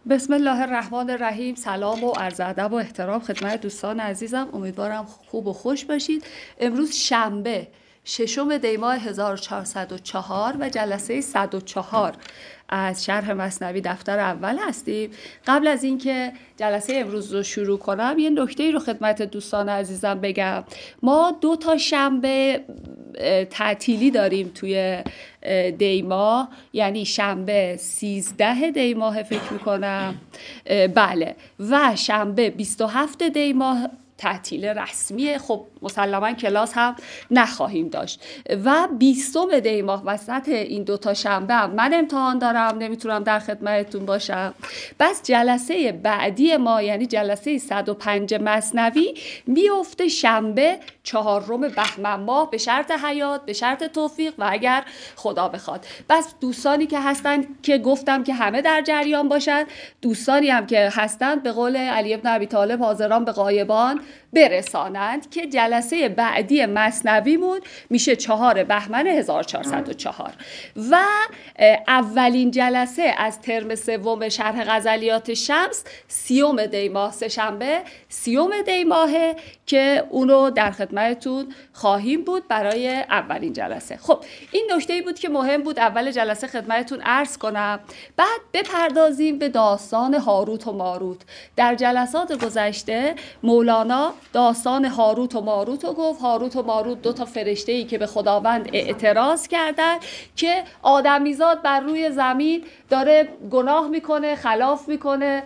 بسم الله الرحمن الرحیم. سلام و عرض ادب و احترام خدمت دوستان عزیزم. امیدوارم خوب و خوش باشید. امروز شنبه 6 دی ماه 1404 و جلسه 104 از شرح مثنوی دفتر اول هستیم. قبل از اینکه جلسه امروز رو شروع کنم یه نکته رو خدمت دوستان عزیزم بگم. ما 2 شنبه تعطیلی داریم توی دی ماه، یعنی شنبه 13 دی ماه فکر میکنم، بله، و شنبه 27 دی ماه تعطیل رسمیه. خب مسلما کلاس هم نخواهیم داشت و 20 دی ماه وسط این 2 شنبه هم من امتحان دارم، نمیتونم در خدمتتون باشم. بس جلسه بعدی ما یعنی جلسه 105 مثنوی میفته شنبه 4 بهمن ماه، به شرط حیات، به شرط توفیق و اگر خدا بخواد. بس دوستانی که هستن که گفتم که همه در جریان باشن، دوستانی هم که هستن به قول علی بن ابی طالب حاضران به غایبان برسانند که جلسه بعدی مثنویمون میشه 4 بهمن 1404 و اولین جلسه از ترم سوم شرح غزلیات شمس 30 دی ماه، سه‌شنبه 30 دی ماهه که اونو در خدمتتون خواهیم بود برای اولین جلسه. خب این نکته‌ای بود که مهم بود اول جلسه خدمتتون عرض کنم. بعد بپردازیم به داستان هاروت و ماروت. در جلسات گذشته مولانا داستان هاروت و ماروت رو گفت. هاروت و ماروت 2 فرشته‌ای که به خداوند اعتراض کردن که آدمیزاد بر روی زمین داره گناه میکنه، خلاف میکنه،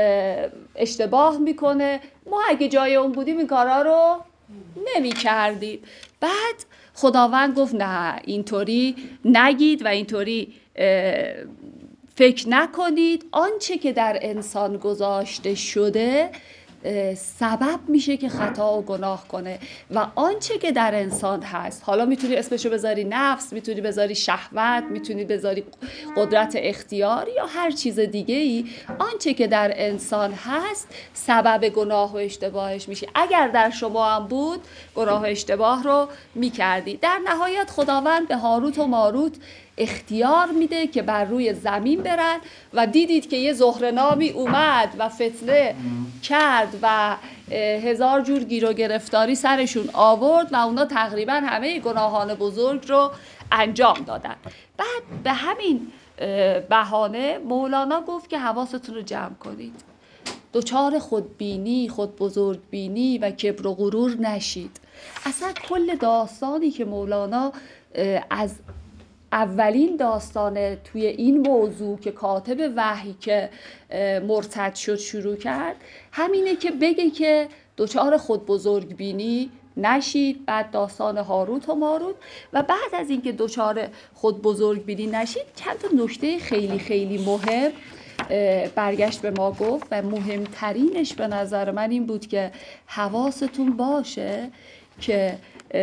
اشتباه میکنه، ما اگه جای اون بودیم این کارا رو نمی کردیم. بعد خداوند گفت نه، اینطوری نگید و اینطوری فکر نکنید. آنچه که در انسان گذاشته شده سبب میشه که خطا و گناه کنه و آنچه که در انسان هست، حالا میتونی اسمشو بذاری نفس، میتونی بذاری شهوت، میتونی بذاری قدرت اختیار یا هر چیز دیگه ای، آنچه که در انسان هست سبب گناه و اشتباهش میشه. اگر در شما هم بود گناه و اشتباه رو میکردی. در نهایت خداوند به هاروت و ماروت اختیار میده که بر روی زمین برن و دیدید که یه زهره‌نامی اومد و فتنه کرد و 1000 جور گیر و گرفتاری سرشون آورد و اونا تقریبا همه گناهان بزرگ رو انجام دادن. بعد به همین بهانه مولانا گفت که حواستون رو جمع کنید، دچار خودبینی، خود بزرگبینی و کبر و غرور نشید. اصلا کل داستانی که مولانا از اولین داستان توی این موضوع که کاتب وحی که مرتد شد شروع کرد، همینه که بگه که دچار خود بزرگ بینی نشید. بعد داستان هاروت و ماروت و بعد از اینکه دچار خود بزرگ بینی نشید چند تا نکته خیلی خیلی مهم برگشت به ما گفت و مهمترینش به نظر من این بود که حواستون باشه که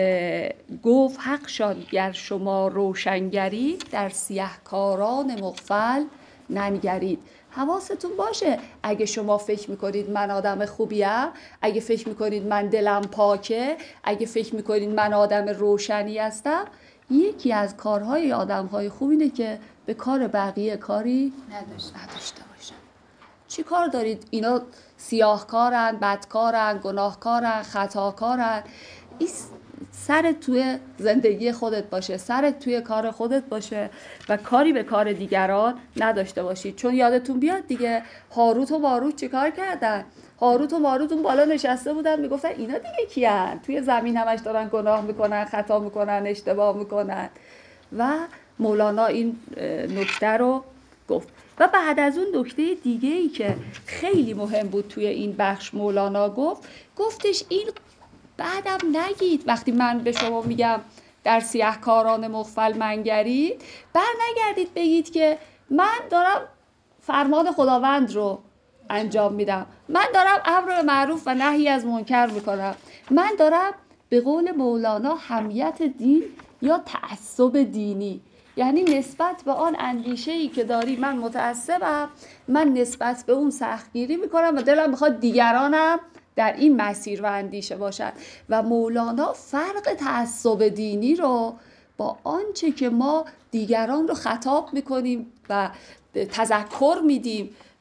گفت حقشان گر شما روشنگرید، در سیهکاران مغفل ننگرید. حواستون باشه اگه شما فکر میکنید من آدم خوبیم، اگه فکر میکنید من دلم پاکه، اگه فکر میکنید من آدم روشنی هستم، یکی از کارهای آدمهای خوب اینه که به کار بقیه کاری نداشته باشن. چی کار دارید؟ اینا سیاهکارن، بدکارن، گناهکارن، خطاکارن. این سرت توی زندگی خودت باشه، سرت توی کار خودت باشه و کاری به کار دیگران نداشته باشید. چون یادتون بیاد دیگه هاروت و ماروت چی کار کردن؟ هاروت و ماروت اون بالا نشسته بودن میگفتن اینا دیگه کیان؟ توی زمین همش دارن گناه میکنن، خطا میکنن، اشتباه میکنن. و مولانا این نکته رو گفت. و بعد از اون نکته دیگه ای که خیلی مهم بود توی این بخش مولانا گفتش این بعدم نگید وقتی من به شما میگم در سیهکاران مغفل منگرید، بر نگردید بگید که من دارم فرمان خداوند رو انجام میدم، من دارم امر به معروف و نهی از منکر میکنم، من دارم به قول مولانا حمیت دین یا تعصب دینی، یعنی نسبت به آن اندیشه‌ای که داری من متعصبم، من نسبت به اون سختگیری میکنم و دلم میخواد دیگرانم در این مسیر و اندیشه باشد. و مولانا فرق تعصب دینی رو با آنچه که ما دیگران رو خطاب میکنیم و تذکر میدیم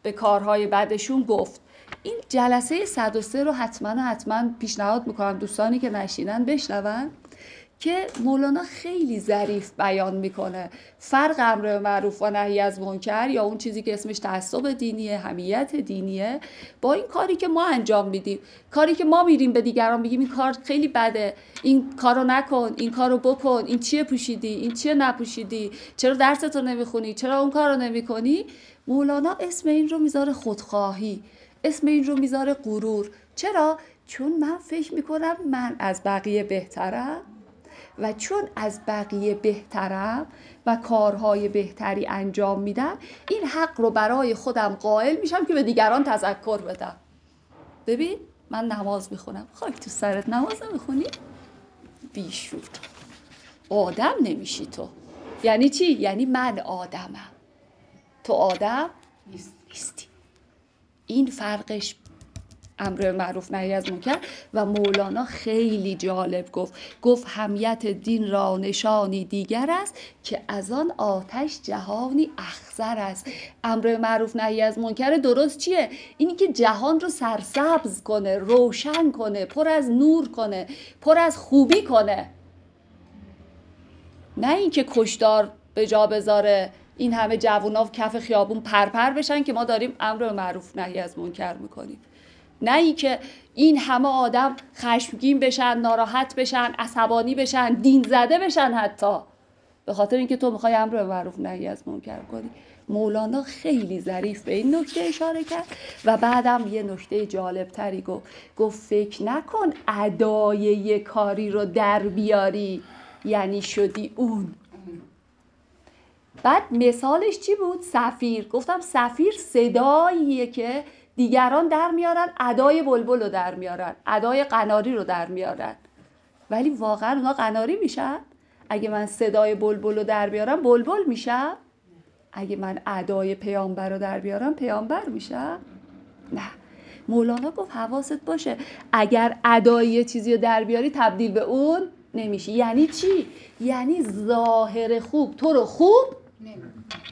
به کارهای بدشون گفت. این جلسه 103 رو حتما پیشنهاد میکنم دوستانی که نشینن بشنون که مولانا خیلی ظریف بیان میکنه فرق امر معروف و نهی از منکر یا اون چیزی که اسمش تعصب دینیه، حمیت دینیه، با این کاری که ما انجام میدیم. کاری که ما میریم به دیگران میگیم این کار خیلی بده، این کارو نکن، این کارو بکن، این چیه پوشیدی، این چیه نپوشیدی، چرا درستو نمیخونی، چرا اون کارو نمیکنی. مولانا اسم این رو میذاره خودخواهی، اسم این رو میذاره غرور. چرا؟ چون من فکر میکنم من از بقیه بهترم و چون از بقیه بهترم و کارهای بهتری انجام میدم، این حق رو برای خودم قائل میشم که به دیگران تذکر بدم. ببین من نماز میخونم، خاک تو سرت نماز نمیخونی؟ بیشور، آدم نمیشی تو. یعنی چی؟ یعنی من آدمم، تو آدم نیستی. این فرقش امر معروف نهی از منکر. و مولانا خیلی جالب گفت حمیت دین را نشانی دیگر است که از آن آتش جهانی اخضر است. امر معروف نهی از منکر درست چیه؟ اینی که جهان رو سرسبز کنه، روشن کنه، پر از نور کنه، پر از خوبی کنه، نه اینکه کشتار به جا بذاره این همه جوونا کف خیابون پرپر بشن که ما داریم امر معروف نهی از منکر میکنیم، نه اینکه این همه آدم خشمگین بشن، ناراحت بشن، عصبانی بشن، دین زده بشن، حتی به خاطر اینکه تو میخوای امر معروف نهی از منکر کنی. مولانا خیلی ظریف به این نکته اشاره کرد و بعدم یه نکته جالب تری گفت فکر نکن ادای یه کاری رو در بیاری یعنی شدی اون. بعد مثالش چی بود؟ صفیر. گفتم صفیر صداییه که دیگران در میارن، ادای بلبل رو در میارن، ادای قناری رو در میارن، ولی واقعا اونا قناری میشن؟ اگه من صدای بلبل رو در بیارم بلبل میشم؟ اگه من ادای پیامبر رو در بیارم پیامبر میشم؟ نه. مولانا گفت حواست باشه اگر ادای یه چیزی رو در بیاری تبدیل به اون نمیشی. یعنی چی؟ یعنی ظاهر خوب تو رو خوب نمیکنه.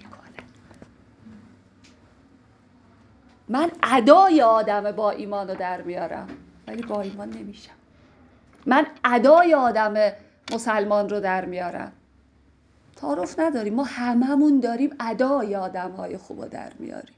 من ادای آدم با ایمان رو در میارم ولی با ایمان نمیشم. من ادای آدم مسلمان رو در میارم. تعارف نداریم، ما هممون داریم ادای آدم‌های خوب رو در میاریم.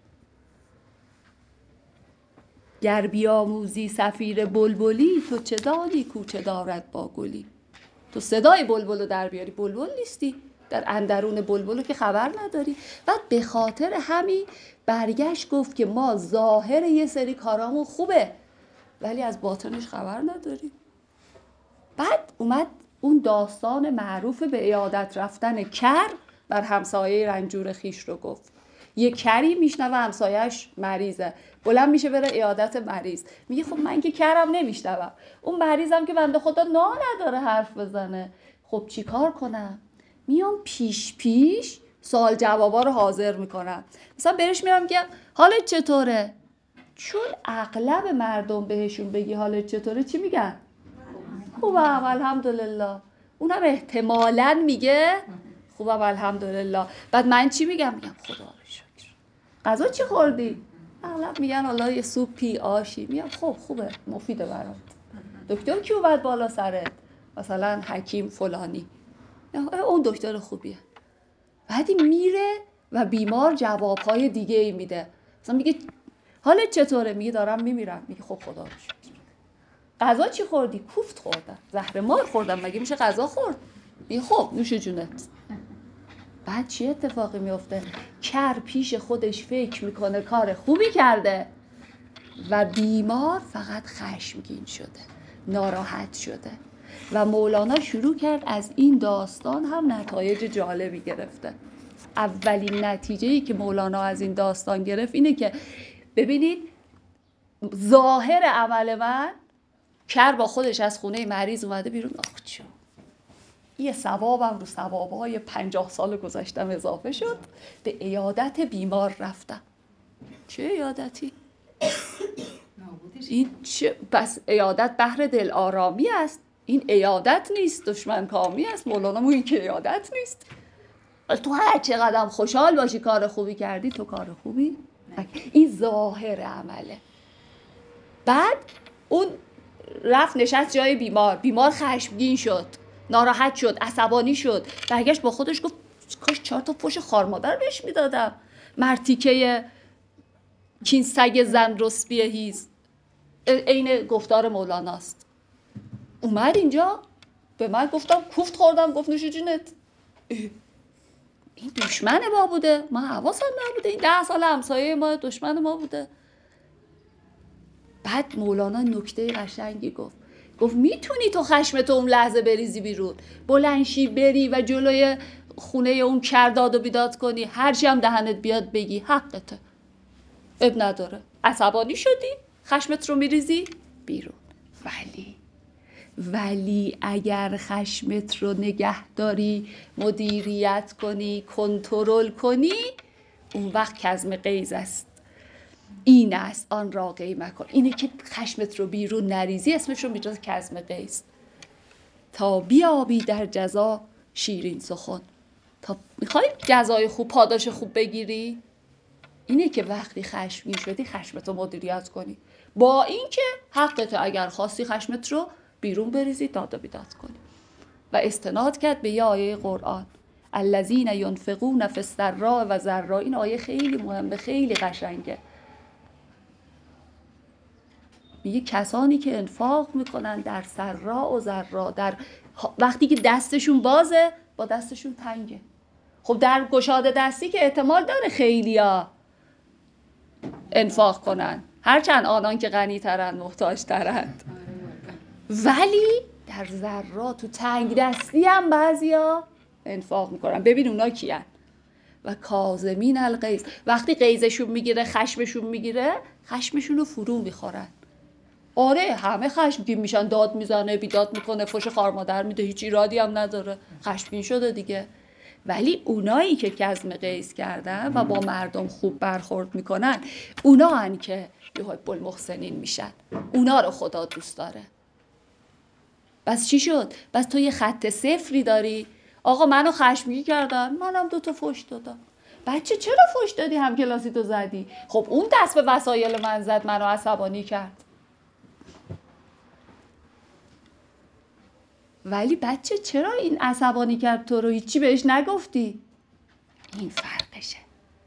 گر بیاموزی صفیر بلبلی تو چه دانی کوچه دارد با گلی. تو صدای بلبل رو در بیاری بلبل نیستی، در اندرون بلبل رو که خبر نداری. بعد به خاطر همین برگشت گفت که ما ظاهر یه سری کارامون خوبه ولی از باطنش خبر نداریم. بعد اومد اون داستان معروف به عیادت رفتن کر بر همسایه رنجور خیش رو گفت. یه کری میشنوه همسایه‌اش مریضه، بلند میشه بره عیادت مریض، میگه خب من که کرم نمیشنوم، اون مریضم که بنده خدا نداره حرف بزنه، خب چی کار کنم؟ میام پیش سوال جوابا رو حاضر میکنم. مثلا برش میرم میگم حالت چطوره؟ چون اغلب مردم بهشون بگی حالت چطوره چی میگن؟ خوبم الحمدلله. اونم احتمالاً میگه خوبم الحمدلله. بعد من چی میگم خدا رو شکر. غذا چی خوردی؟ اغلب میگن حالا یه سوپی آشی. میگم خب خوبه، مفیده برات. دکتر کی اومد بالا سرت؟ مثلا حکیم فلانی. اون دکتر خوبیه. بعدی میره و بیمار جوابهای دیگه ای میده. مثلا میگه حالت چطوره؟ میگه دارم میمیرم. میگه خب خدا رو شکر. غذا چی خوردی؟ کوفت خوردم، زهر مار خوردم، مگه میشه غذا خورد؟ میگه خب نوش جونت. بعد چی اتفاقی میفته؟ کر پیش خودش فکر میکنه کار خوبی کرده و بیمار فقط خشمگین شده، ناراحت شده. و مولانا شروع کرد از این داستان هم نتایج جالبی گرفته. اولین نتیجه‌ای که مولانا از این داستان گرفت اینه که ببینید ظاهر عمل من، کر با خودش از خونه مریض اومده بیرون، آخ چو یه ثوابم رو ثوابهای 50 سال گذشتم اضافه شد، به عیادت بیمار رفتم. چه عیادتی؟ این چه؟ پس عیادت بهر دل آرامی است. این عیادت نیست، دشمن کامی است. مولانا میگه که عیادت نیست. تو هر چقدر خوشحال باشی کار خوبی کردی، تو کار خوبی این ظاهر عمله. بعد اون رفت نشست جای بیمار خشمگین شد، ناراحت شد، عصبانی شد، برگشت با خودش گفت کاش 4 تا فوش خار مادر بهش میدادم، مرتیکه کین سگ زن رسبی هیز. عین گفتار مولاناست. اومد اینجا به من گفتم کوفت خوردم، گفت نوش جونت. این دشمن ما بوده، ما حواسم نبوده، این 10 سال همسایه ما دشمن ما بوده. بعد مولانا نکته قشنگی گفت میتونی تو خشمتو اون لحظه بریزی بیرون، بلنشی بری و جلوی خونه اون کرداد و بیداد کنی، هرچی هم دهنت بیاد بگی، حقته، اب نداره. عصبانی شدی، خشمت رو میریزی بیرون. ولی اگر خشمت رو نگه داری، مدیریت کنی، کنترل کنی، اون وقت کظم غیظ است. این است آن را قی مکن. اینه که خشمت رو بیرون نریزی، اسمش رو میذاره کظم غیظ. تا بیابی در جزا شیرین سخن. تا میخوای جزای خوب، پاداش خوب بگیری، اینه که وقتی خشمگین شدی خشمت رو مدیریت کنی، با اینکه حقته اگر خواستی خشمت رو بیرون بریزی، داد و بیداد کنی. و استناد کرد به یه آیه قرآن، الذین ینفقون فی السراء و ضراء. این آیه خیلی مهمه، خیلی قشنگه. میگه کسانی که انفاق میکنن در سراء و ضراء، در وقتی که دستشون بازه، با دستشون تنگه. خب در گشاده دستی که احتمال داره خیلیا انفاق کنن، هرچند آنان که غنی ترن محتاج ترند، ولی در ضراء تو تنگ دستی هم بعضیا انفاق میکنن. ببین اونا کیان؟ و کاظمین الغیظ. وقتی غیظشون میگیره، خشمشون میگیره، خشمشون رو فرو میخورن. آره همه خشمگین میشن، داد میزنه، بیداد میکنه، فوش خار مادر میده، هیچ ایرادی هم نداره، خشمگین شده دیگه. ولی اونایی که کظم غیظ کردن و با مردم خوب برخورد میکنن، اونا هن که یحب المحسنین میشن. اونا رو خدا دوست داره. بس چی شد؟ بس تو یه خط صفری داری، آقا منو خشمگین کردن، منم 2 تا فوش دادم. بچه چرا فوش دادی؟ هم کلاسی تو زدی. خب اون دست به وسایل من زد، منو عصبانی کرد. ولی بچه چرا این عصبانی کرد تو رو، هیچی بهش نگفتی؟ این فرقشه.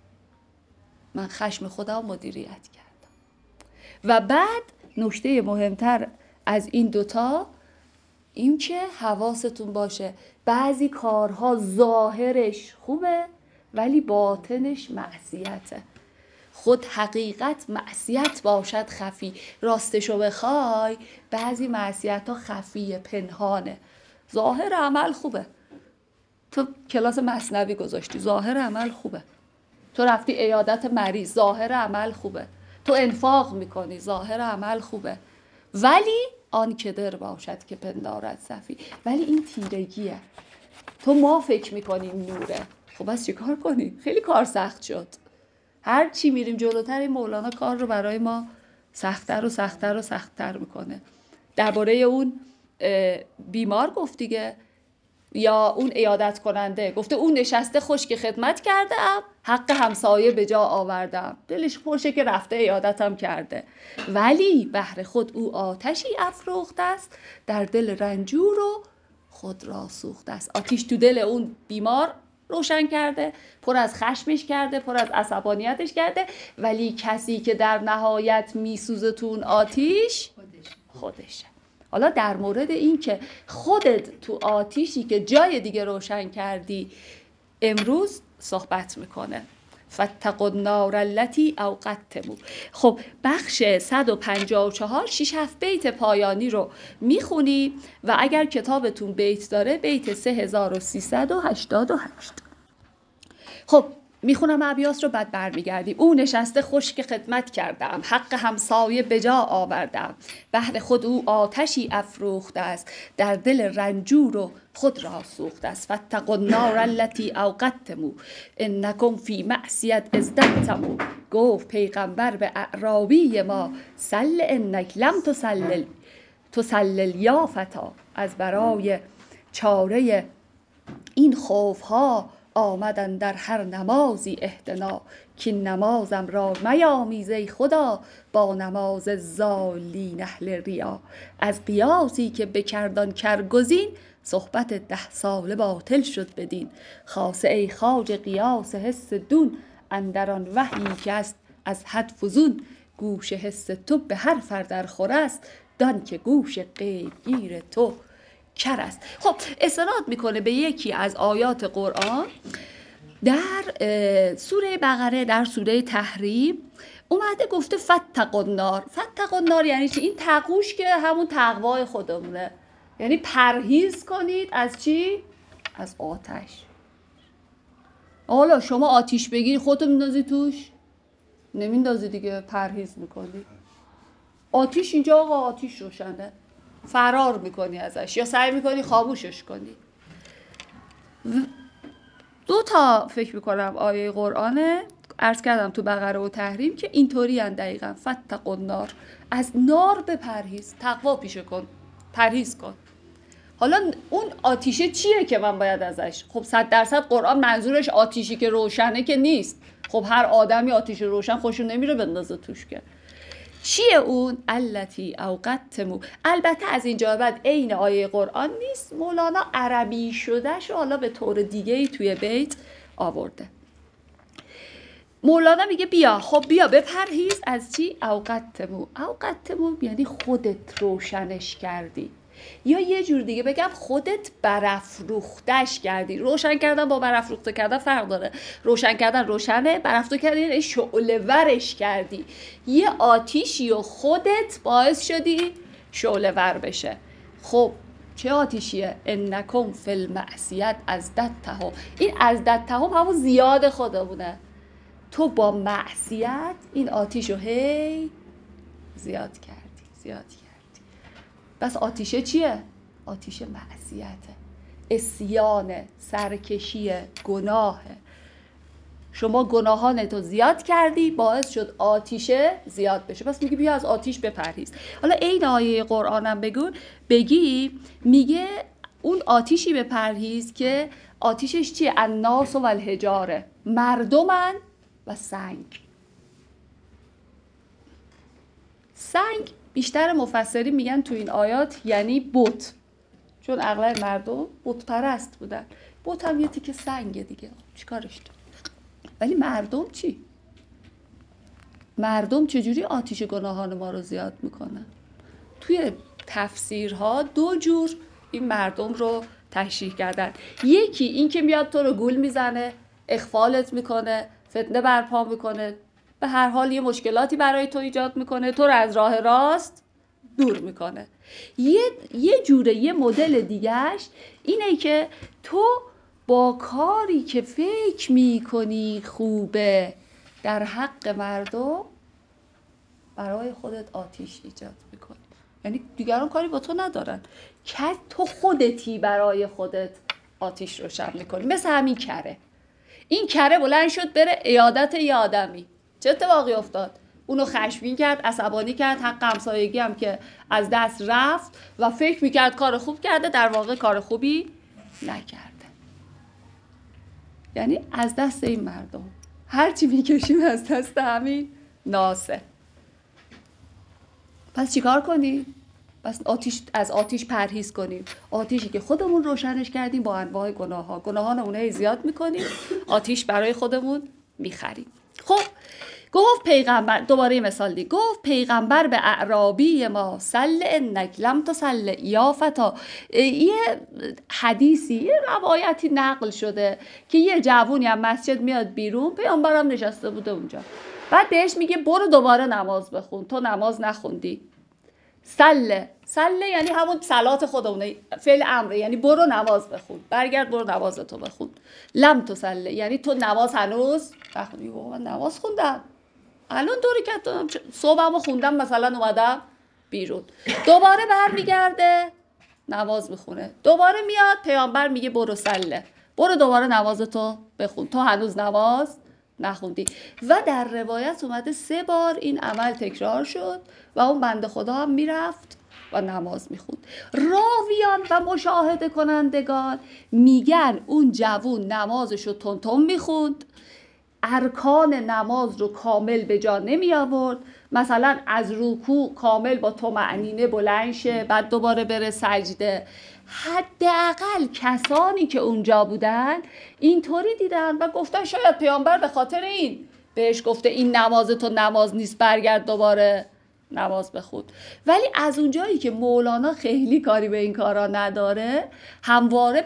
من خشم خودم مدیریت کردم. و بعد نکته مهمتر از این 2 تا این که حواستون باشه بعضی کارها ظاهرش خوبه ولی باطنش معصیته. خود حقیقت معصیت باشد خفی. راستشو بخوای بعضی معصیت ها خفیه، پنهانه. ظاهر عمل خوبه، تو کلاس مثنوی گذاشتی، ظاهر عمل خوبه. تو رفتی عیادت مریض، ظاهر عمل خوبه. تو انفاق میکنی، ظاهر عمل خوبه. ولی آن که در باشد که پندارد صفی. ولی این تیرگیه. تو ما فکر میکنیم نوره، خب بس چی کار کنیم؟ خیلی کار سخت شد. هر چی میریم جلوتر این مولانا کار رو برای ما سخت‌تر و سخت‌تر و سخت‌تر میکنه. درباره اون بیمار گفت دیگه، یا اون عیادت کننده گفته اون نشسته خوش که خدمت کردم، حق همسایه به جا آوردم، دلش خوشه که رفته عیادتم کرده، ولی بهر خود او آتشی افروخته است، در دل رنجور و خود را سوخته است. آتیش تو دل اون بیمار روشن کرده، پر از خشمش کرده، پر از عصبانیتش کرده، ولی کسی که در نهایت میسوزه تو اون آتیش خودشه. حالا در مورد این که خودت تو آتیشی که جای دیگه روشن کردی امروز صحبت میکنه. فاتقوا النار التي اوقدتموها. خب بخش 154 6 7 بیت پایانی رو میخونی و اگر کتابتون بیت داره بیت 3388. خب میخونم ابیات رو، بعد برمیگردیم. او نشسته خوش که خدمت کردم، حق همسایه به جا آوردم، بهر خود او آتشی افروخته است، در دل رنجور و خود را سوخته است. فاتقوا النار التي اوقدتموها انکم فی معصیة ازددتموها. گفت پیغمبر به اعرابی ما سل انک لم تسلل یا فتا. از برای چاره این خوفها آمدن در هر نمازی اهدنا، که نمازم را میامیز ای خدا با نماز ضالین اهل ریا. از قیاسی که بکردان کرگزین، صحبت 10 ساله باطل شد بدین. خاصه ای خواجه قیاس حس دون، اندر آن وحیی که است از حد فزون. گوش حس تو به هر فر خور است، دان که گوش غیب گیر تو کر است. خب استناد میکنه به یکی از آیات قرآن در سوره بقره، در سوره تحریم اومده گفته فتقوا النار. فتقوا النار یعنی چی؟ این تقوش که همون تقوای خودمونه، یعنی پرهیز کنید از چی؟ از آتش. حالا شما آتیش بگیری خودتو میندازی توش؟ نمیندازی دیگه، پرهیز میکنی. آتیش اینجا آقا آتیش روشنه، فرار میکنی ازش یا سعی میکنی خاموشش کنی. 2 تا فکر میکنم آیه قرآنه عرض کردم تو بقره و تحریم که اینطوری ان دقیقا فتقوا النار، از نار بپرهیز، تقوا پیشه کن، پرهیز کن. حالا اون آتیشه چیه که من باید ازش؟ خب 100% قرآن منظورش آتیشی که روشنه که نیست. خب هر آدمی آتیش روشن خوشو نمیره بندازه توش که. چیه اون؟ التی اوقدتمو. البته از اینجا بعد عین آیه قرآن نیست، مولانا عربی شدهش رو حالا به طور دیگه‌ای توی بیت آورده. مولانا میگه بیا، خب بیا بپرهیز از چی؟ اوقدتمو. اوقدتمو یعنی خودت روشنش کردی، یا یه جور دیگه بگم خودت برافروختش کردی. روشن کردن با برافروخته کردن فرق داره. روشن کردن روشنه، برافروخته کردن یعنی شعله ورش کردی. یه آتیشی و خودت باعث شدی شعله ور بشه. خب چه آتیشیه؟ انکم فی المعصیت ازددتهم. این ازددتهم همون زیاد خودمونه. تو با معصیت این آتیشو هی زیاد کردی. بس آتیشه چیه؟ آتیشه معصیته، عصیانه، سرکشیه، گناهه. شما گناهانتو زیاد کردی، باعث شد آتیشه زیاد بشه. پس میگه بیا از آتیش بپرهیز. حالا این آیه قرآنم بگی میگه اون آتیشی بپرهیز که آتیشش چیه؟ الناس و الحجاره، مردمن و سنگ. سنگ بیشتر مفسرین میگن تو این آیات یعنی بت، چون اغلب مردم بت پرست بودن. بت هم یه تیکه سنگه دیگه، چیکارش داره؟ ولی مردم چی؟ مردم چجوری آتیش گناهان ما رو زیاد میکنن؟ توی تفسیرها 2 جور این مردم رو تشریح کردن. یکی این که میاد تو رو گول میزنه، اغفالت میکنه، فتنه برپا میکنه، به هر حال یه مشکلاتی برای تو ایجاد میکنه، تو رو از راه راست دور میکنه. یه جوره، یه مدل دیگهش اینه که تو با کاری که فکر میکنی خوبه در حق مردم برای خودت آتیش ایجاد میکنی. یعنی دیگران کاری با تو ندارن، که تو خودتی برای خودت آتیش روشن میکنی. مثل همین کره. این کره بلند شد بره عیادت یه آدمی، چه اتفاقی افتاد؟ اونو خشمگین کرد، عصبانی کرد، حق همسایگی هم که از دست رفت و فکر میکرد کار خوب کرده، در واقع کار خوبی نکرده. یعنی از دست این مردم هرچی میکشیم از دست همین ناسه. پس چیکار کنیم؟ پس از آتیش پرهیز کنیم. آتیشی که خودمون روشنش کردیم با انواع گناهان اونها زیاد میکنیم، آتیش برای خودمون میخریم. خب گفت پیغمبر، دوباره مثال دیگه، گفت پیغمبر به اعرابی ما سل انک لم تصل یا فتا. یه حدیثی، یه روایتی نقل شده که یه جوونی از مسجد میاد بیرون، پیغمبرم نشسته بوده اونجا، بعد بهش میگه برو دوباره نماز بخون، تو نماز نخوندی. سله یعنی همون صلات خودمونه، فعل امره، یعنی برو نماز بخون، برگرد برو نمازتو بخون. لم تصله یعنی تو نماز هنوز نخوندی. من نماز خوندم، الان 2 رکعت دادم، صبحمو خوندم مثلا، اومدم بیرون. دوباره برمیگرده نماز میخونه، دوباره میاد پیامبر میگه برو سله، برو دوباره نمازتو بخون، تو هنوز نماز نخوندی. و در روایت اومده 3 بار این عمل تکرار شد و اون بنده خدا هم میرفت و نماز میخوند. راویان و مشاهده کنندگان میگن اون جوون نمازشو تون میخوند، ارکان نماز رو کامل به جا نمی آورد، مثلا از رکوع کامل با طمأنینه بلند شه، بعد دوباره بره سجده. حداقل کسانی که اونجا بودن اینطوری دیدن و گفتن شاید پیامبر به خاطر این بهش گفته این نماز تو نماز نیست، برگرد دوباره نماز بخون. ولی از اونجایی که مولانا خیلی کاری به این کارا نداره، همواره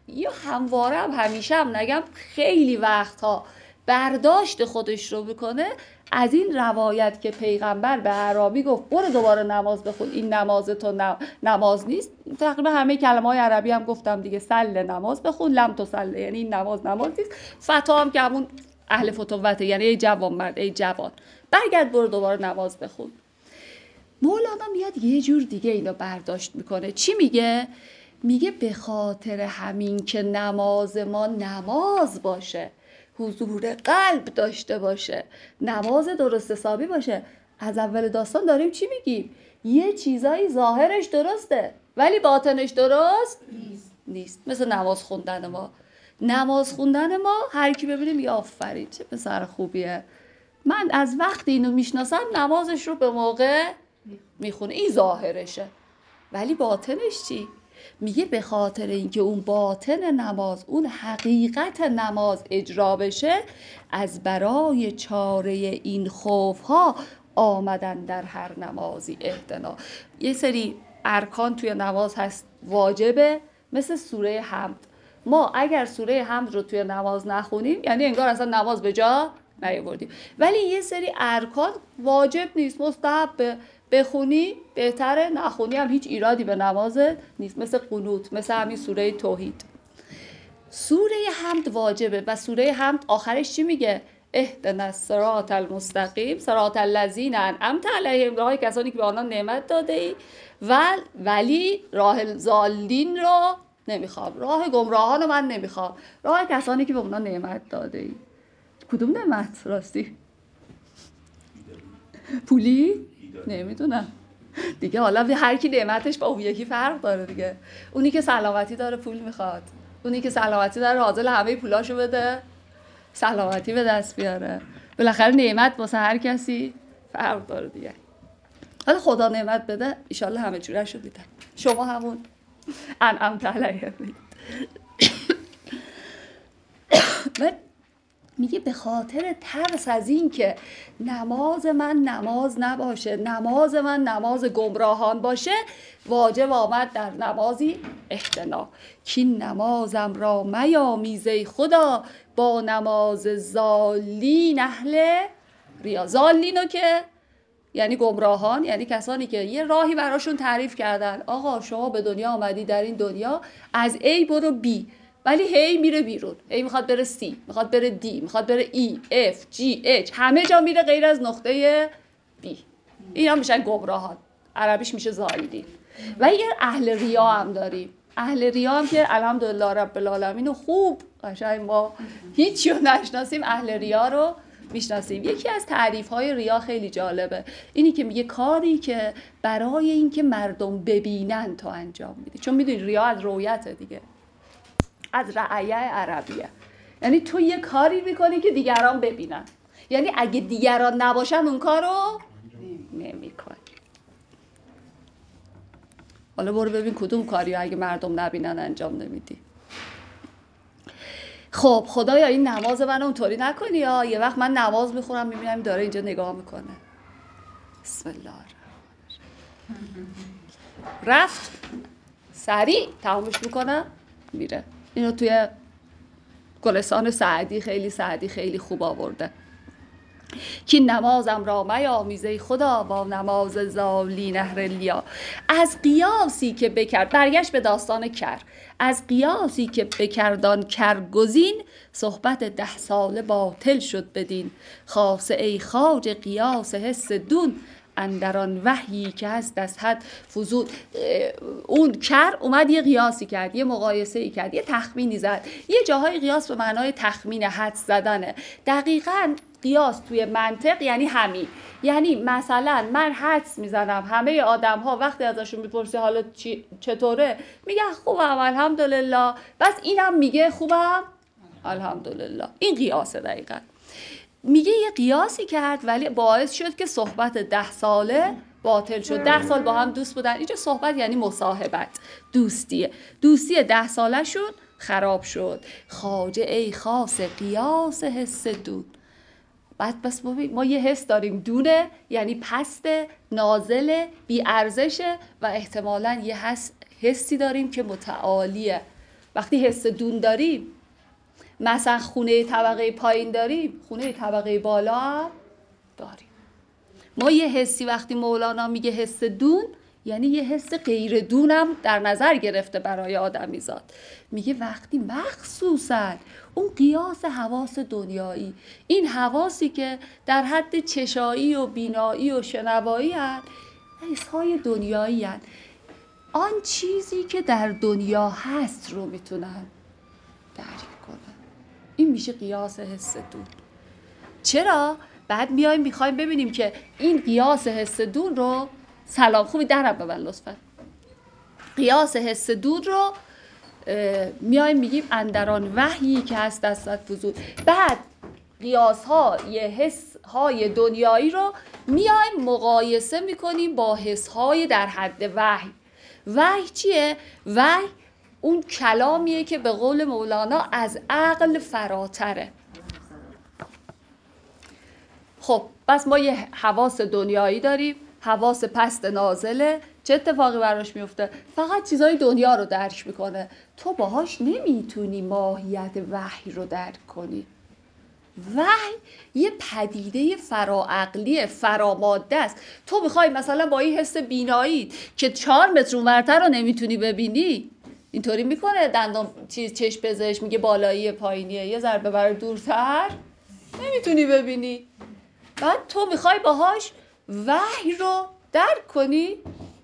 هم همیشه هم نگم خیلی وقتها برداشت خودش رو بکنه از این روایت که پیغمبر به اعرابی گفت برو دوباره نماز بخون، این نماز تو نماز نیست. تقریبا همه کلمه‌های عربی هم گفتم دیگه، سل نماز بخون، لم تسل یعنی این نماز نیست، فتا هم که همون اهل فتوته یعنی ای جوان مرد، ای جوان برگرد برو دوباره نماز بخون. مولانا میاد یه جور دیگه اینو برداشت میکنه. چی میگه؟ میگه به خاطر همین که نماز ما نماز باشه، حضور قلب داشته باشه، نماز درست حسابی باشه، از اول داستان داریم چی میگیم؟ یه چیزایی ظاهرش درسته ولی باطنش درست نیست. مثل نماز خوندن ما. نماز خوندن ما هر کی ببینیم یا آفرین چه پسر خوبیه، من از وقتی اینو میشناسم نمازش رو به موقع میخونه، این ظاهرشه. ولی باطنش چی؟ میگه به خاطر اینکه اون باطن نماز، اون حقیقت نماز اجرا بشه، از برای چاره این خوفها آمدن در هر نمازی اهدنا. یه سری ارکان توی نماز هست واجبه، مثل سوره حمد. ما اگر سوره حمد رو توی نماز نخونیم یعنی انگار اصلا نماز به جا نیاوردیم. ولی یه سری ارکان واجب نیست، مستحبه، بخونی بهتره، نخونی هم هیچ ایرادی به نمازت نیست، مثل قنوت، مثل همین سوره توحید. سوره حمد واجبه و سوره حمد آخرش چی میگه؟ اهدنا الصراط المستقیم صراط الذین انعمت علیهم، راه کسانی که به آنها نعمت داده ای، ولی راه ضالین رو نمیخوام، راه گمراهان رو من نمیخوام، راه کسانی که به آنها نعمت داده ای. کدوم نعمت راستی؟ پولی؟ نمیدونم دیگه، حالا هر کی نعمتش با اون یکی فرق داره دیگه. اونی که سلامتی داره پول میخواد، اونی که سلامتی داره حاضر همه پولاشو بده سلامتی به دست بیاره. بالاخره نعمت واسه هر کسی فرق داره دیگه. حالا خدا نعمت بده ان شاءالله همه جورشو میده، شما همون انعمت علیهم. میگه به خاطر ترس از این که نماز من نماز نباشه، نماز من نماز گمراهان باشه، واجب آمد در نمازی اهدنا که نمازم را میامیزی خدا با نماز ضالین اهل ریا. ضالینو که یعنی گمراهان، یعنی کسانی که یه راهی براشون تعریف کردن، آقا شما به دنیا آمدی، در این دنیا از A برو B، ولی هی میره بیرون، هی میخواد بره C، میخواد بره D، میخواد بره E، F، G، H، همه جا میره غیر از نقطه B. اینا میشن گمراهان، عربیش میشه ضالین. و یه اهل ریا هم داریم. اهل ریا هم که الحمدلله رب العالمین خوب قشنگ ما هیچی رو نشناسیم، اهل ریا رو میشناسیم. یکی از تعریف‌های ریا خیلی جالبه، اینی که میگه کاری که برای اینکه مردم ببینن تو انجام میدی. چون میدونی ریا از رویت دیگه، از رعیه عربیه، یعنی تو یه کاری میکنی که دیگران ببینن، یعنی اگه دیگران نباشن اون کارو نمیکنی. حالا برو ببین کدوم کاری اگه مردم نبینن انجام نمیدی. خب خدایا این نماز من اونطوری نکنی یا یه وقت من نماز میخونم میبینم داره اینجا نگاه میکنه. بسم الله رفت سریع تمامش میکنم میره. اینو توی گلستان سعدی خیلی خوب آورده که نمازم را میامیزی خدا با نماز ضالین اهل ریا. از قیاسی که بکرد، برگشت به داستان کر، از قیاسی که بکردان کرگزین، صحبت 10 ساله باطل شد بدین. خاصه ای خواجه قیاس حس دون، اندران وحیی که هست از حد فزود. اون کر اومد یه قیاسی کرد، یه مقایسه ای کرد، یه تخمینی زد. یه جاهای قیاس به معنای تخمین حدس زدنه. دقیقاً قیاس توی منطق یعنی همین. یعنی مثلا من حدس میزنم همه آدم ها وقتی ازشون میپرسی حالا چطوره، میگن خوبم الحمدلله، بس اینم میگه خوبم الحمدلله. این قیاسه دقیقا. میگه یه قیاسی کرد ولی باعث شد که صحبت 10 ساله باطل شد. 10 سال با هم دوست بودن، اینجا صحبت یعنی مصاحبت، دوستیه، دوستی 10 ساله شد خراب شد. خواجه ای خاص قیاس حس دون. بعد بس ما یه حس داریم دونه، یعنی پسته، نازله، بی ارزشه، و احتمالاً یه حسی داریم که متعالیه. وقتی حس دون داریم، مثلا خونه طبقه پایین داریم، خونه طبقه بالا هم داریم. ما یه حسی وقتی مولانا میگه حس دون، یعنی یه حس غیر دونم در نظر گرفته برای آدمیزاد. میگه وقتی مخصوصا اون قیاس حواس دنیایی، این حواسی که در حد چشایی و بینایی و شنوایی هست، حسهای دنیایی هست، آن چیزی که در دنیا هست رو میتونن درک کنن. این میشه قیاس حس دون. چرا؟ بعد میخوایم ببینیم که این قیاس حس دون رو، سلام خوبی درم ببن لطفا، قیاس حس دون رو میگیم اندران وحیی که هست دستت فزود. بعد قیاس های حس های دنیایی رو مقایسه میکنیم با حس های در حد وحی. وحی چیه؟ وحی اون کلامیه که به قول مولانا از عقل فراتره. خب بس ما یه حواس دنیایی داریم، حواس پست نازله، چه اتفاقی براش میفته؟ فقط چیزای دنیا رو درک میکنه. تو باهاش نمیتونی ماهیت وحی رو درک کنی. وحی یه پدیده فراعقلی، فراماده است. تو میخوای مثلا با این حس بینایی که 4 متر اونورتر رو نمیتونی ببینی، اینطوری میکنه دندان چشم پزشک میگه بالایی پایینیه، یه ذره ببر دورتر نمیتونی ببینی. بعد تو میخوای باهاش وحی رو درک کنی،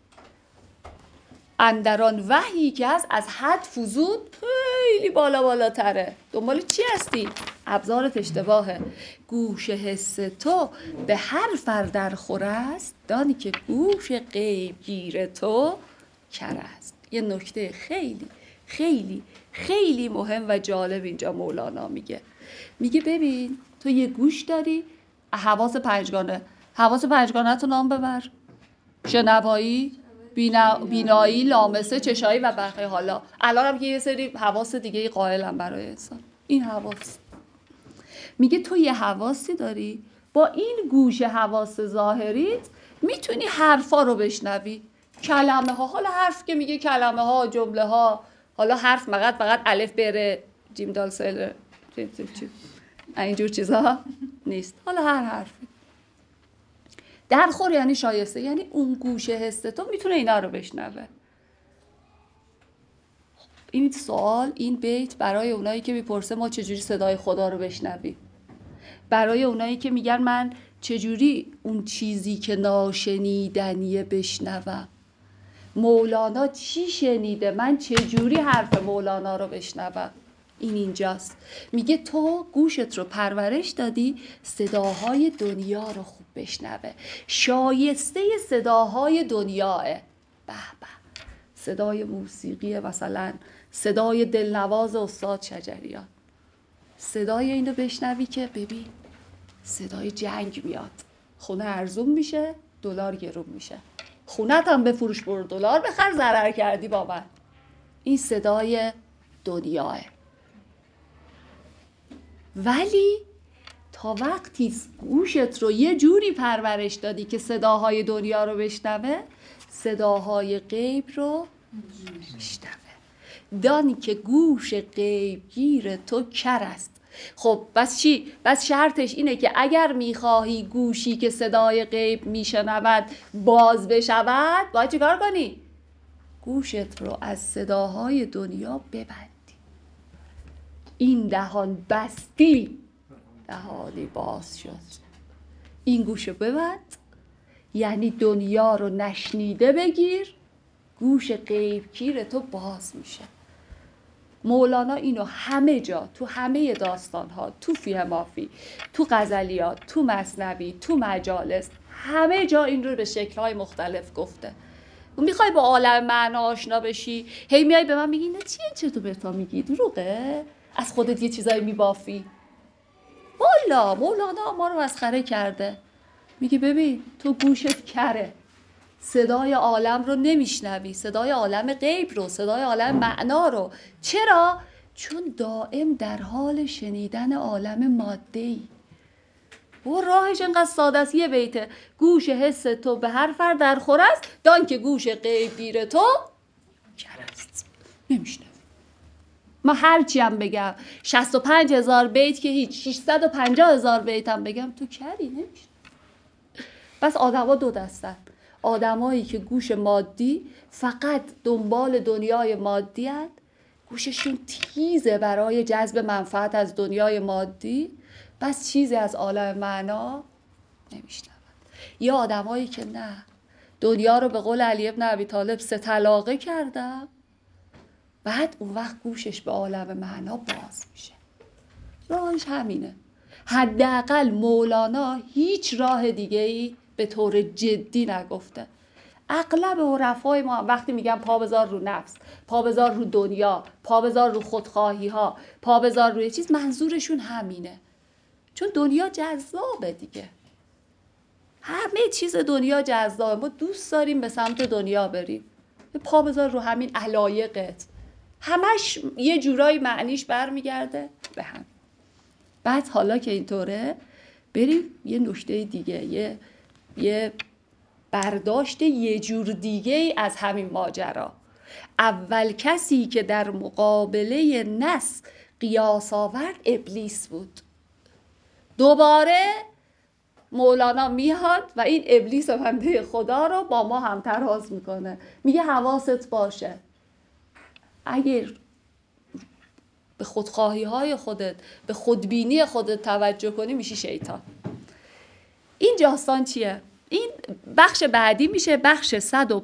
اندران وحیی که هست از حد فزود، خیلی بالاتره. دنبال چی هستی؟ ابزارت اشتباهه. گوش حس تو به هر فردر خور است، دانی که گوش غیب گیر تو کر است. یه نکته خیلی خیلی خیلی مهم و جالب اینجا مولانا میگه ببین تو یه گوش داری، حواس پنجگانه، حواس پنجگانه تو نام ببر: شنوایی، بینایی، لامسه، چشایی و بقیه. حالا الان هم یه سری حواس دیگه قائلم برای انسان. این حواس، میگه تو یه حواسی داری، با این گوش حواس ظاهریت میتونی حرفا رو بشنوی، کلمه ها. حالا حرف که میگه کلمه ها، جمله ها، حالا حرف فقط الف بره جیم دال سل اینجور چیزا نیست. حالا هر حرفی درخور یعنی شایسته، یعنی اون گوش حس تو میتونه اینا رو بشنوه. این سوال، این بیت برای اونایی که میپرسه ما چجوری صدای خدا رو بشنویم، برای اونایی که میگن من چجوری اون چیزی که ناشنیدنیه بشنوم، مولانا چی شنیده، من چجوری حرف مولانا رو بشنوم. این اینجاست. میگه تو گوشت رو پرورش دادی صداهای دنیا رو خوب بشنوه، شایسته صداهای دنیاه. به به، صدای موسیقی، مثلا صدای دلنواز استاد شجریان، صدای اینو بشنوی که ببین صدای جنگ میاد، خونه ارزون میشه، دلار گرون میشه، خونت هم بفروش برو دلار بخر، ضرر کردی با من. این صدای دنیاه. ولی تا وقتی گوشت رو یه جوری پرورش دادی که صداهای دنیا رو بشنوه، صداهای غیب رو بشنوه، دانی که گوش غیب گیر تو کر است. خب بس چی؟ بس شرطش اینه که اگر میخواهی گوشی که صدای غیب میشنود باز بشود، باید چی کار کنی؟ گوشت رو از صداهای دنیا ببندی. این دهان بستی دهانی باز شد. این گوشو ببند، یعنی دنیا رو نشنیده بگیر، گوش غیب گیر تو باز میشه. مولانا اینو همه جا، تو همه داستانها، تو فیه مافی، تو غزلیات، تو مثنوی، تو مجالس، همه جا این رو به شکل‌های مختلف گفته. و میخوای با عالم معنا آشنا بشی، هی میای به من میگی نه چیه چطور برتا میگی دروغه، از خودت یه چیزایی میبافی. والا مولانا ما رو مسخره کرده. میگه ببین تو گوشت کره، صدای عالم رو نمیشنوی، صدای عالم غیب رو، صدای عالم معنا رو. چرا؟ چون دائم در حال شنیدن عالم ماده‌ای. و راهش انقدر ساده است، یه بیته: گوش حس تو به هر فر در خور است، دان که گوش غیب گیر تو کر است. نمیشنوی. ما هرچی هم بگم 65,000 بیت که هیچ، 650,000 بیت هم بگم تو کری نمیشنوی. بس آدما دو دستن: آدمایی که گوش مادی، فقط دنبال دنیای مادی هست، گوششون تیزه برای جذب منفعت از دنیای مادی، بس چیزی از عالم معنا نمیشنون. یا آدمایی که نه، دنیا رو به قول علی ابن ابی طالب 3 طلاقه کردم، بعد اون وقت گوشش به عالم معنا باز میشه. راهش همینه. حداقل مولانا هیچ راه دیگه‌ای به طور جدی نگفته. اغلب عرفای ما وقتی میگن پا بذار رو نفس، پا بذار رو دنیا، پا بذار رو خودخواهی ها، پا بذار روی چیز، منظورشون همینه. چون دنیا جذابه دیگه، همه چیز دنیا جذابه، ما دوست داریم به سمت دنیا بریم. پا بذار رو همین علایقت، همش یه جورایی معنیش برمیگرده به هم. بعد حالا که اینطوره، بریم یه نکته دیگه، یه برداشت یه جور دیگه از همین ماجرا. اول کسی که در مقابله نص قیاس آورد ابلیس بود. دوباره مولانا میاد و این ابلیس بنده خدا رو با ما همتراز میکنه. میگه حواست باشه، اگر به خودخواهی های خودت، به خودبینی خودت توجه کنی، میشی شیطان. این داستان چیه؟ این بخش بعدی میشه بخش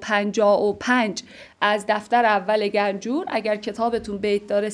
155 از دفتر اول گنجور. اگر کتابتون بیت داره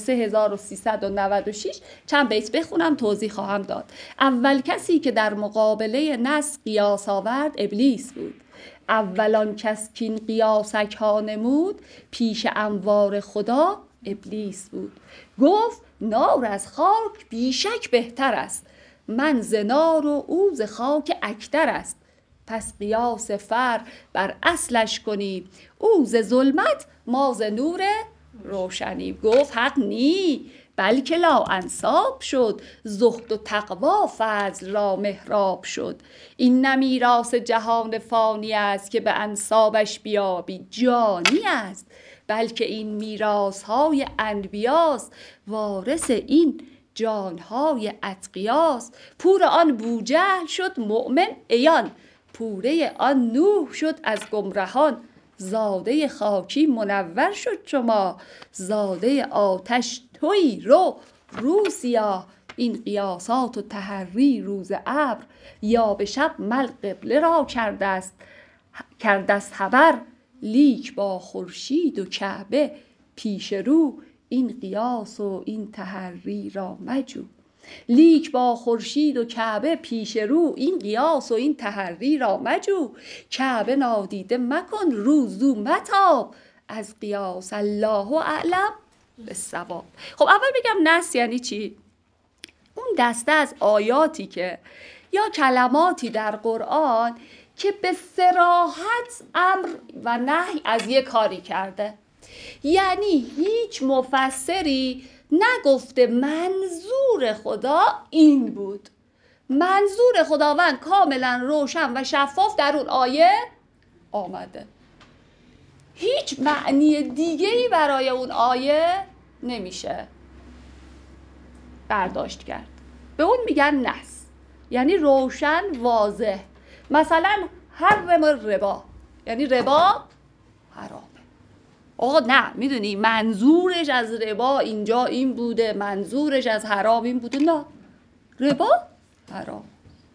3396 چند بیت بخونم توضیح خواهم داد. اول کسی که در مقابله نص قیاس آورد ابلیس بود. اولان کس کین قیاسک ها نمود، پیش انوار خدا ابلیس بود. گفت نار از خاک بیشک بهتر است، من ز نار و او ز خاک اکتر است. پس قیاس فر بر اصلش کنیم، او ز ظلمت ما ز نور روشنی. گفت حق نی بلکه لا انساب شد، زهد و تقوا فضل را محراب شد. این نه میراث جهان فانی است، که به انسابش بیابی جانی است، بلکه این میراث های انبیاست، وارث این جانهای اتقیاست. پور آن بوجهل شد مؤمن عیان، پوره آن نوح شد از گمرهان. زاده خاکی منور شد شما، زاده آتش توی رو روسیا. این قیاسات و تحری روز ابر، یا به شب مل قبله را کرده است خبر. لیک با خورشید و کعبه پیش رو، این قیاس و این تحری را مجو. لیک با خورشید و کعبه پیش رو، این قیاس و این تحری را مجو. کعبه نادیده مکن روزو متاب، از قیاس الله اعلم بالصواب. خب اول بگم نص یعنی چی؟ اون دسته از آیاتی که یا کلماتی در قرآن که به صراحت امر و نهی از یک کاری کرده. یعنی هیچ مفسری نگفته منظور خدا این بود. منظور خداوند کاملا روشن و شفاف در اون آیه آمده. هیچ معنی دیگه‌ای برای اون آیه نمیشه برداشت کرد. به اون میگن نص، یعنی روشن واضح. مثلا حرم الربا، یعنی ربا حرامه. آقا نه، میدونی منظورش از ربا اینجا این بوده، منظورش از حرام این بوده. نه، ربا حرام.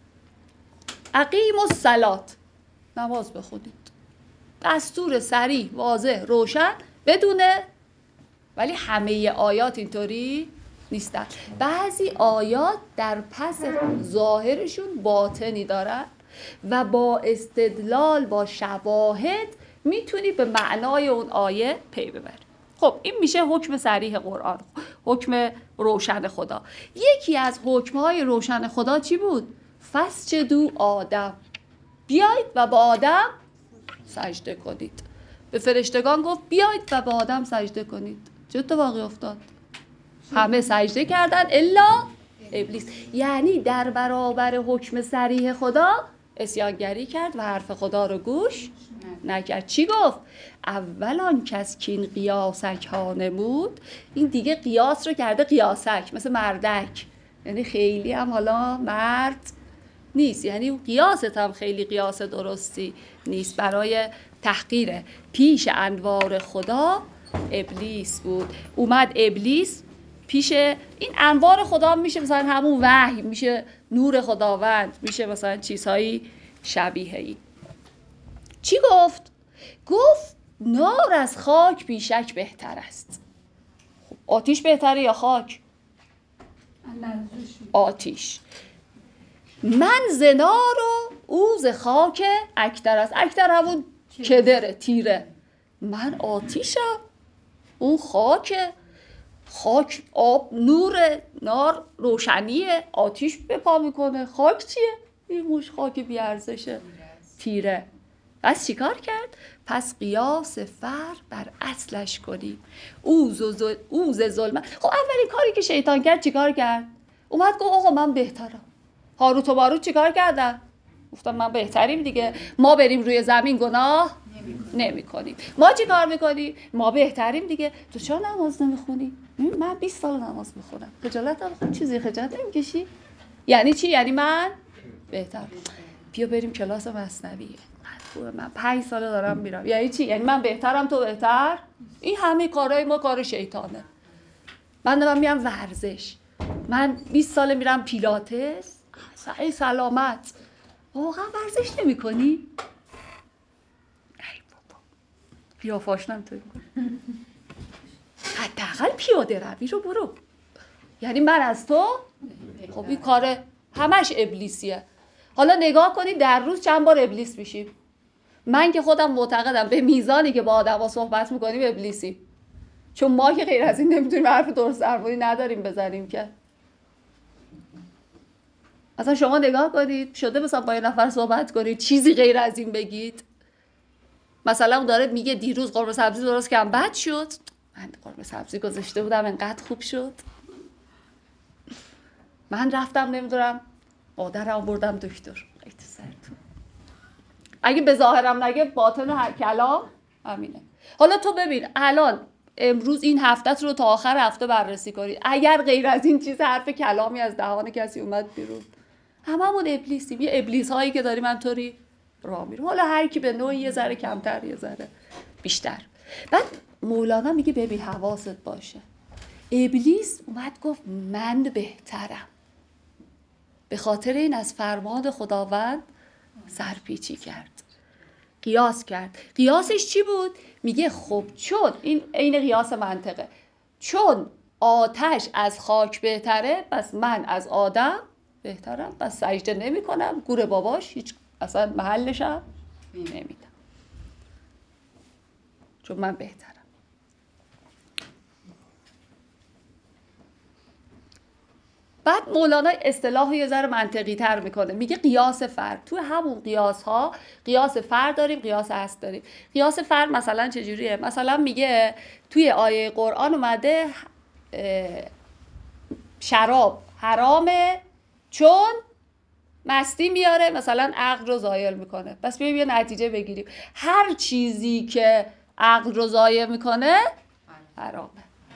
اقیم الصلات، نماز بخونید. دستور صریح واضح روشن بدون ولی همه آیات اینطوری نیستن. بعضی آیات در پس ظاهرشون باطنی دارن و با استدلال با شواهد میتونی به معنای اون آیه پی ببری. خب این میشه حکم صریح قرآن، حکم روشن خدا. یکی از حکمهای روشن خدا چی بود؟ فسجدوا آدم، بیایید و به آدم سجده کنید. به فرشتگان گفت بیایید و به آدم سجده کنید. چه اتفاقی افتاد؟ همه سجده کردن الا ابلیس. یعنی در برابر حکم صریح خدا عصیانگری کرد و حرف خدا رو گوش نکرد. چی گفت؟ اول آن کس که این قیاسک ها نمود، این دیگه قیاس رو کرده قیاسک، مثل مردک، یعنی خیلی هم حالا مرد نیست، یعنی قیاست هم خیلی قیاس درستی نیست. برای تحقیر پیش انوار خدا ابلیس بود. اومد ابلیس پیش این انوار خدا، میشه مثلا همون وحی، میشه نور خداوند، میشه مثلا چیزهایی شبیه‌ای. چی گفت؟ گفت نار از خاک بیشک بهتر است. خب آتیش بهتره یا خاک؟ آتیش. من ز نار و او ز خاک اکتر است. اکتر همون کدره، تیره. من آتیشم، اون خاکه. خاک آب نور، نار روشنیه، آتیش به پا میکنه. خاک چیه؟ این موش خاک بیارزشه، تیره. پس چیکار کرد؟ پس قیاس فرع بر اصلش کنیم. اوز ظلمت. خب اولین کاری که شیطان کرد چیکار کرد؟ اومد گفت آقا من بهترم. هاروت و ماروت چیکار کردن؟ گفتم من بهتریم دیگه، ما بریم روی زمین گناه نمی کنیم. ما چی کار میکنیم؟ ما بهتریم دیگه. تو چرا نماز نمیخونی؟ من 20 سال نماز میخونم. خجالت هم چیزی خجالت نمیکشی؟ یعنی چی؟ یعنی من بهتر. بیا بریم کلاس مثنوی. من 5 سال دارم میرم. یعنی چی؟ یعنی من بهترم تو بهتر؟ این همه کارهای ما کار شیطانه. من دارم میرم ورزش. من 20 سال میرم پیلاتس. صحیح سلامت. واقعا ورزش نمی کنی؟ ای بابا قیافاش نمیتونی کنی. حداقل پیاده روی رو برو. یعنی من از تو؟ خب این کار همش ابلیسیه. حالا نگاه کنید در روز چند بار ابلیس میشیم. من که خودم معتقدم به میزانی که با آدم ها صحبت میکنیم ابلیسیم. چون ما که غیر از این نمیتونیم حرف درست درمونی نداریم بزنیم که. اصلا شما نگاه کنید شده مثلا با یه نفر صحبت کنید چیزی غیر از این بگید. مثلا اون داره میگه دیروز قرمه سبزی درست کردم بد شد. من قرمه سبزی گذاشته بودم انقدر خوب شد. من رفتم نمیدونم مادرم بردم دکتر. اگه به ظاهرم نگه باطن هر کلام همینه. حالا تو ببین الان امروز این هفتت رو تا آخر هفته بررسی کنید. اگر غیر از این چیز حرف کلامی از دهان کسی اومد بیرون، هممون ابلیسیم. یه ابلیس هایی که داریم همطوری راه میریم. حالا هر کی به نوعی یه ذره کمتر یه ذره بیشتر. بعد مولانا میگه ببین حواست باشه. ابلیس اومد گفت من بهترم. به خاطر این از فرمان خداوند سرپیچی کرد. قیاس کرد. قیاسش چی بود؟ میگه خب چون این عین قیاس منطقه. چون آتش از خاک بهتره پس من از آدم بهترم. پس سجده نمی کنم. گور باباش هیچ اصلا محلشم نمیدم. چون من بهترم. بعد مولانا اصطلاح یه ذره منطقی تر میکنه. میگه قیاس فرد. تو همون قیاس ها قیاس فرد داریم، قیاس اصل داریم. قیاس فرد مثلا چجوریه؟ مثلا میگه توی آیه قرآن اومده شراب حرامه چون مستی میاره، مثلا عقل رو زایل میکنه. پس بیایم یه نتیجه بگیریم. هر چیزی که عقل رو زایل میکنه حرامه.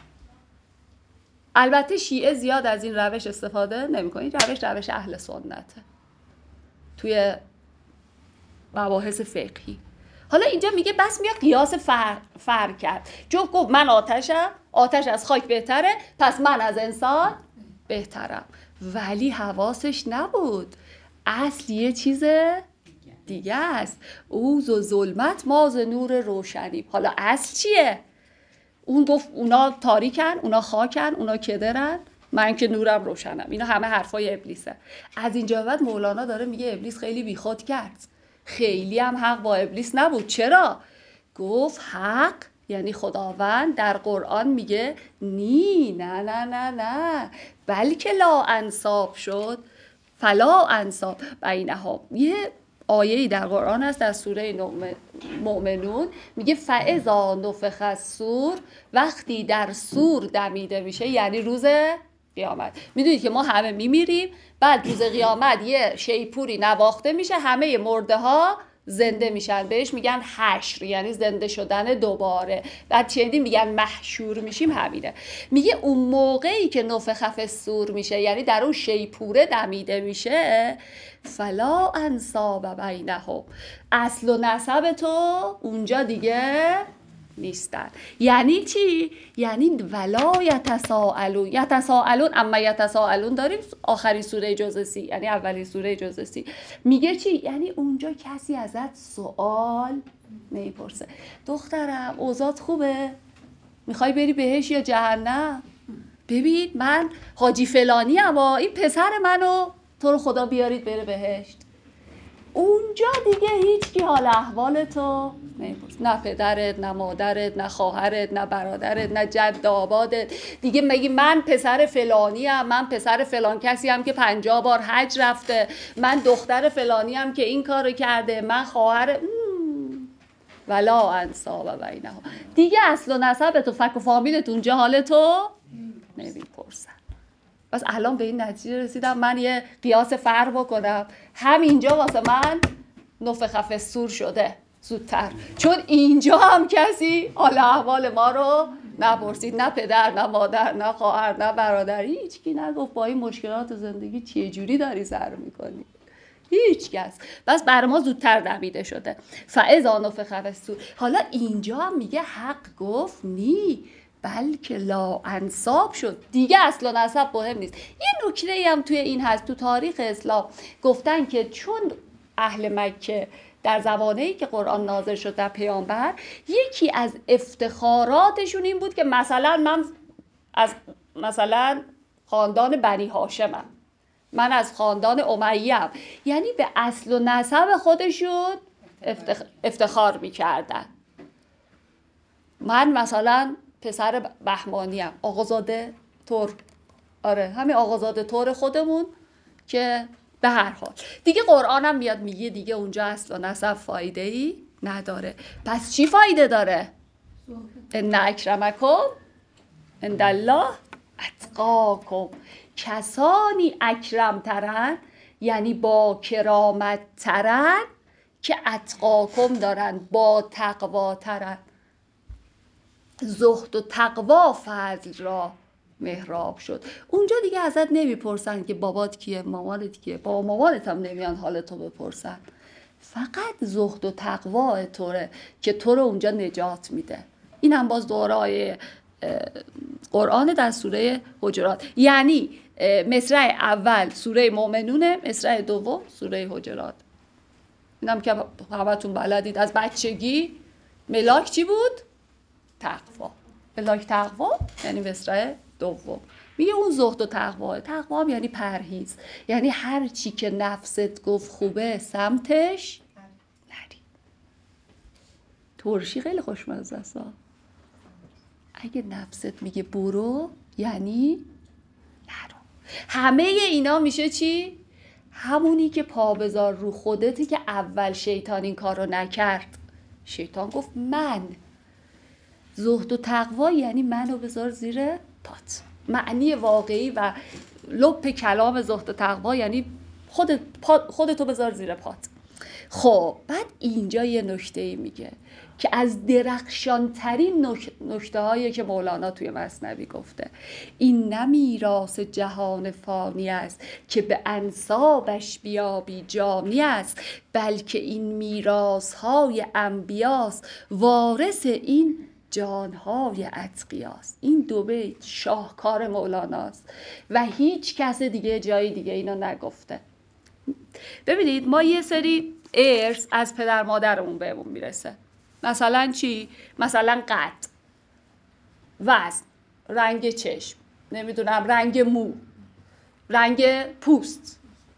البته شیعه زیاد از این روش استفاده نمی‌کنه. این روش اهل سنته توی مباحث فقهی. حالا اینجا میگه بس میاد قیاس فرق کرد. چون گفت من آتشم، آتش از خاک بهتره، پس من از انسان بهترم. ولی حواسش نبود. اصل یه چیز دیگه است. اوز و ظلمت ما ز نور روشنی. حالا اصل چیه؟ اون گفت اونا تاریکن، اونا خاکن، اونا کدرن، من که نورم روشنم. اینا همه حرفای ابلیسه. از اینجا بعد مولانا داره میگه ابلیس خیلی بیخود کرد، خیلی هم حق با ابلیس نبود. چرا؟ گفت حق یعنی خداوند در قرآن میگه نه بلکه لا انصاب شد، فلا انصاب بینها. یه آیه‌ای در قرآن هست در سوره مؤمنون میگه فاذا نفخ الصور، وقتی در صور دمیده میشه یعنی روز قیامت. میدونید که ما همه میمیریم، بعد روز قیامت یه شیپوری نواخته میشه، همه مرده ها زنده میشن، بهش میگن حشر یعنی زنده شدن دوباره. بعد چندین میگن محشور میشیم، همینه. میگه اون موقعی که نفخ فی الصور میشه یعنی در اون شیپوره دمیده میشه، فلا انصاب بینهم، اصل و نسب تو اونجا دیگه نیستن. یعنی چی؟ یعنی ولا یتساءلون اما یتساءلون داریم آخرین سوره جزء 30، یعنی اولین سوره جزء 30. میگه چی؟ یعنی اونجا کسی ازت سوال نمیپرسه. دخترم اوضاعت خوبه؟ میخوای بری بهش یا جهنم؟ ببین من حاجی فلانی اما این پسر منو تو رو خدا بیارید بره بهشت. اونجا دیگه هیچ کی حال احوال تو نمیپرسه، نه پدرت، نه مادرت، نه خواهرت، نه برادرت، نه جد آبادت. دیگه میگی من پسر فلانی ام، من پسر فلان کسی ام که 50 بار حج رفته، من دختر فلانی ام که این کارو کرده، من خواهر ولا انصاب بینهم. دیگه اصل و نسبت و فک و فامیلت اونجا حال تو نمیپرسن. بس الان به این نتیجه رسیدم من یه قیاس فرق بکنم، همینجا واسه من نفخ فی الصور شده زودتر، چون اینجا هم کسی حال احوال ما رو نپرسید، نه پدر، نه مادر، نه خواهر، نه برادر، هیچ کی نگفت با این مشکلات زندگی چه جوری داری سر میکنی، هیچ کس. بس بر ما زودتر دمیده شده. فاذا نفخ فی الصور. حالا اینجا هم میگه حق گفت نی بلکه لا انصاب شد، دیگه اصل و نسب مهم نیست. یه نکته هم توی این هست، تو تاریخ اسلام گفتن که چون اهل مکه در زمانه‌ای که قرآن نازل شد در پیامبر، یکی از افتخاراتشون این بود که مثلا من از خاندان بنی هاشمم، من از خاندان امیه‌ام، یعنی به اصل و نسب خودشون افتخار می‌کردن. من مثلا پسر بهمانیم، آقازاده تور، آره همین آقازاده تور خودمون، که به هر حال دیگه قرآن هم میاد میگه دیگه اونجا اصل و نسب فایده ای نداره. پس چی فایده داره؟ ان اکرمکم عند الله اتقاکم. کسانی اکرم ترن یعنی با کرامت ترن که اتقاکم دارن، با تقوا ترن. زهد و تقوا فضل را محراب شد. اونجا دیگه ازت نمیپرسن که بابات کیه، مامانت کیه، بابا مامانت هم نمیان حالتو بپرسن. فقط زهد و تقوا طوره که تو رو اونجا نجات میده. این هم باز دورای قرآن در سوره حجرات، یعنی مصرع اول سوره مؤمنونه، مصرع دوم سوره حجرات. اینم که همتون بلدید از بچگی. ملاک چی بود؟ تقوا. ملاک تقوا یعنی مصرع دوم. میگه اون زهد و تقوا. تقوا هم یعنی پرهیز، یعنی هر چی که نفست گفت خوبه سمتش نری. ترشی خیلی خوشمزه است. اگه نفست میگه برو یعنی نرو. همه اینا میشه چی؟ همونی که پا بذار رو خودتی که اول شیطان این کارو نکرد. شیطان گفت من. زهد و تقوا یعنی منو بذار زیر پات. معنی واقعی و لب کلام زهد و تقوا یعنی خودتو بذار زیر پات. خب بعد اینجا یه نکته میگه که از درخشان ترین نکته هایی که مولانا توی مثنوی گفته. این نه میراث جهان فانی است که به انسابش بیابی جامی است، بلکه این میراث های انبیاست، وارث این جانهای اتقیاست. این دو بیت شاهکار مولاناست و هیچ کس دیگه جای دیگه اینو نگفته. ببینید ما یه سری ارث از پدر مادرمون بهمون میرسه. مثلا چی؟ مثلا قد. وزن، رنگ چشم، نمیدونم رنگ مو، رنگ پوست،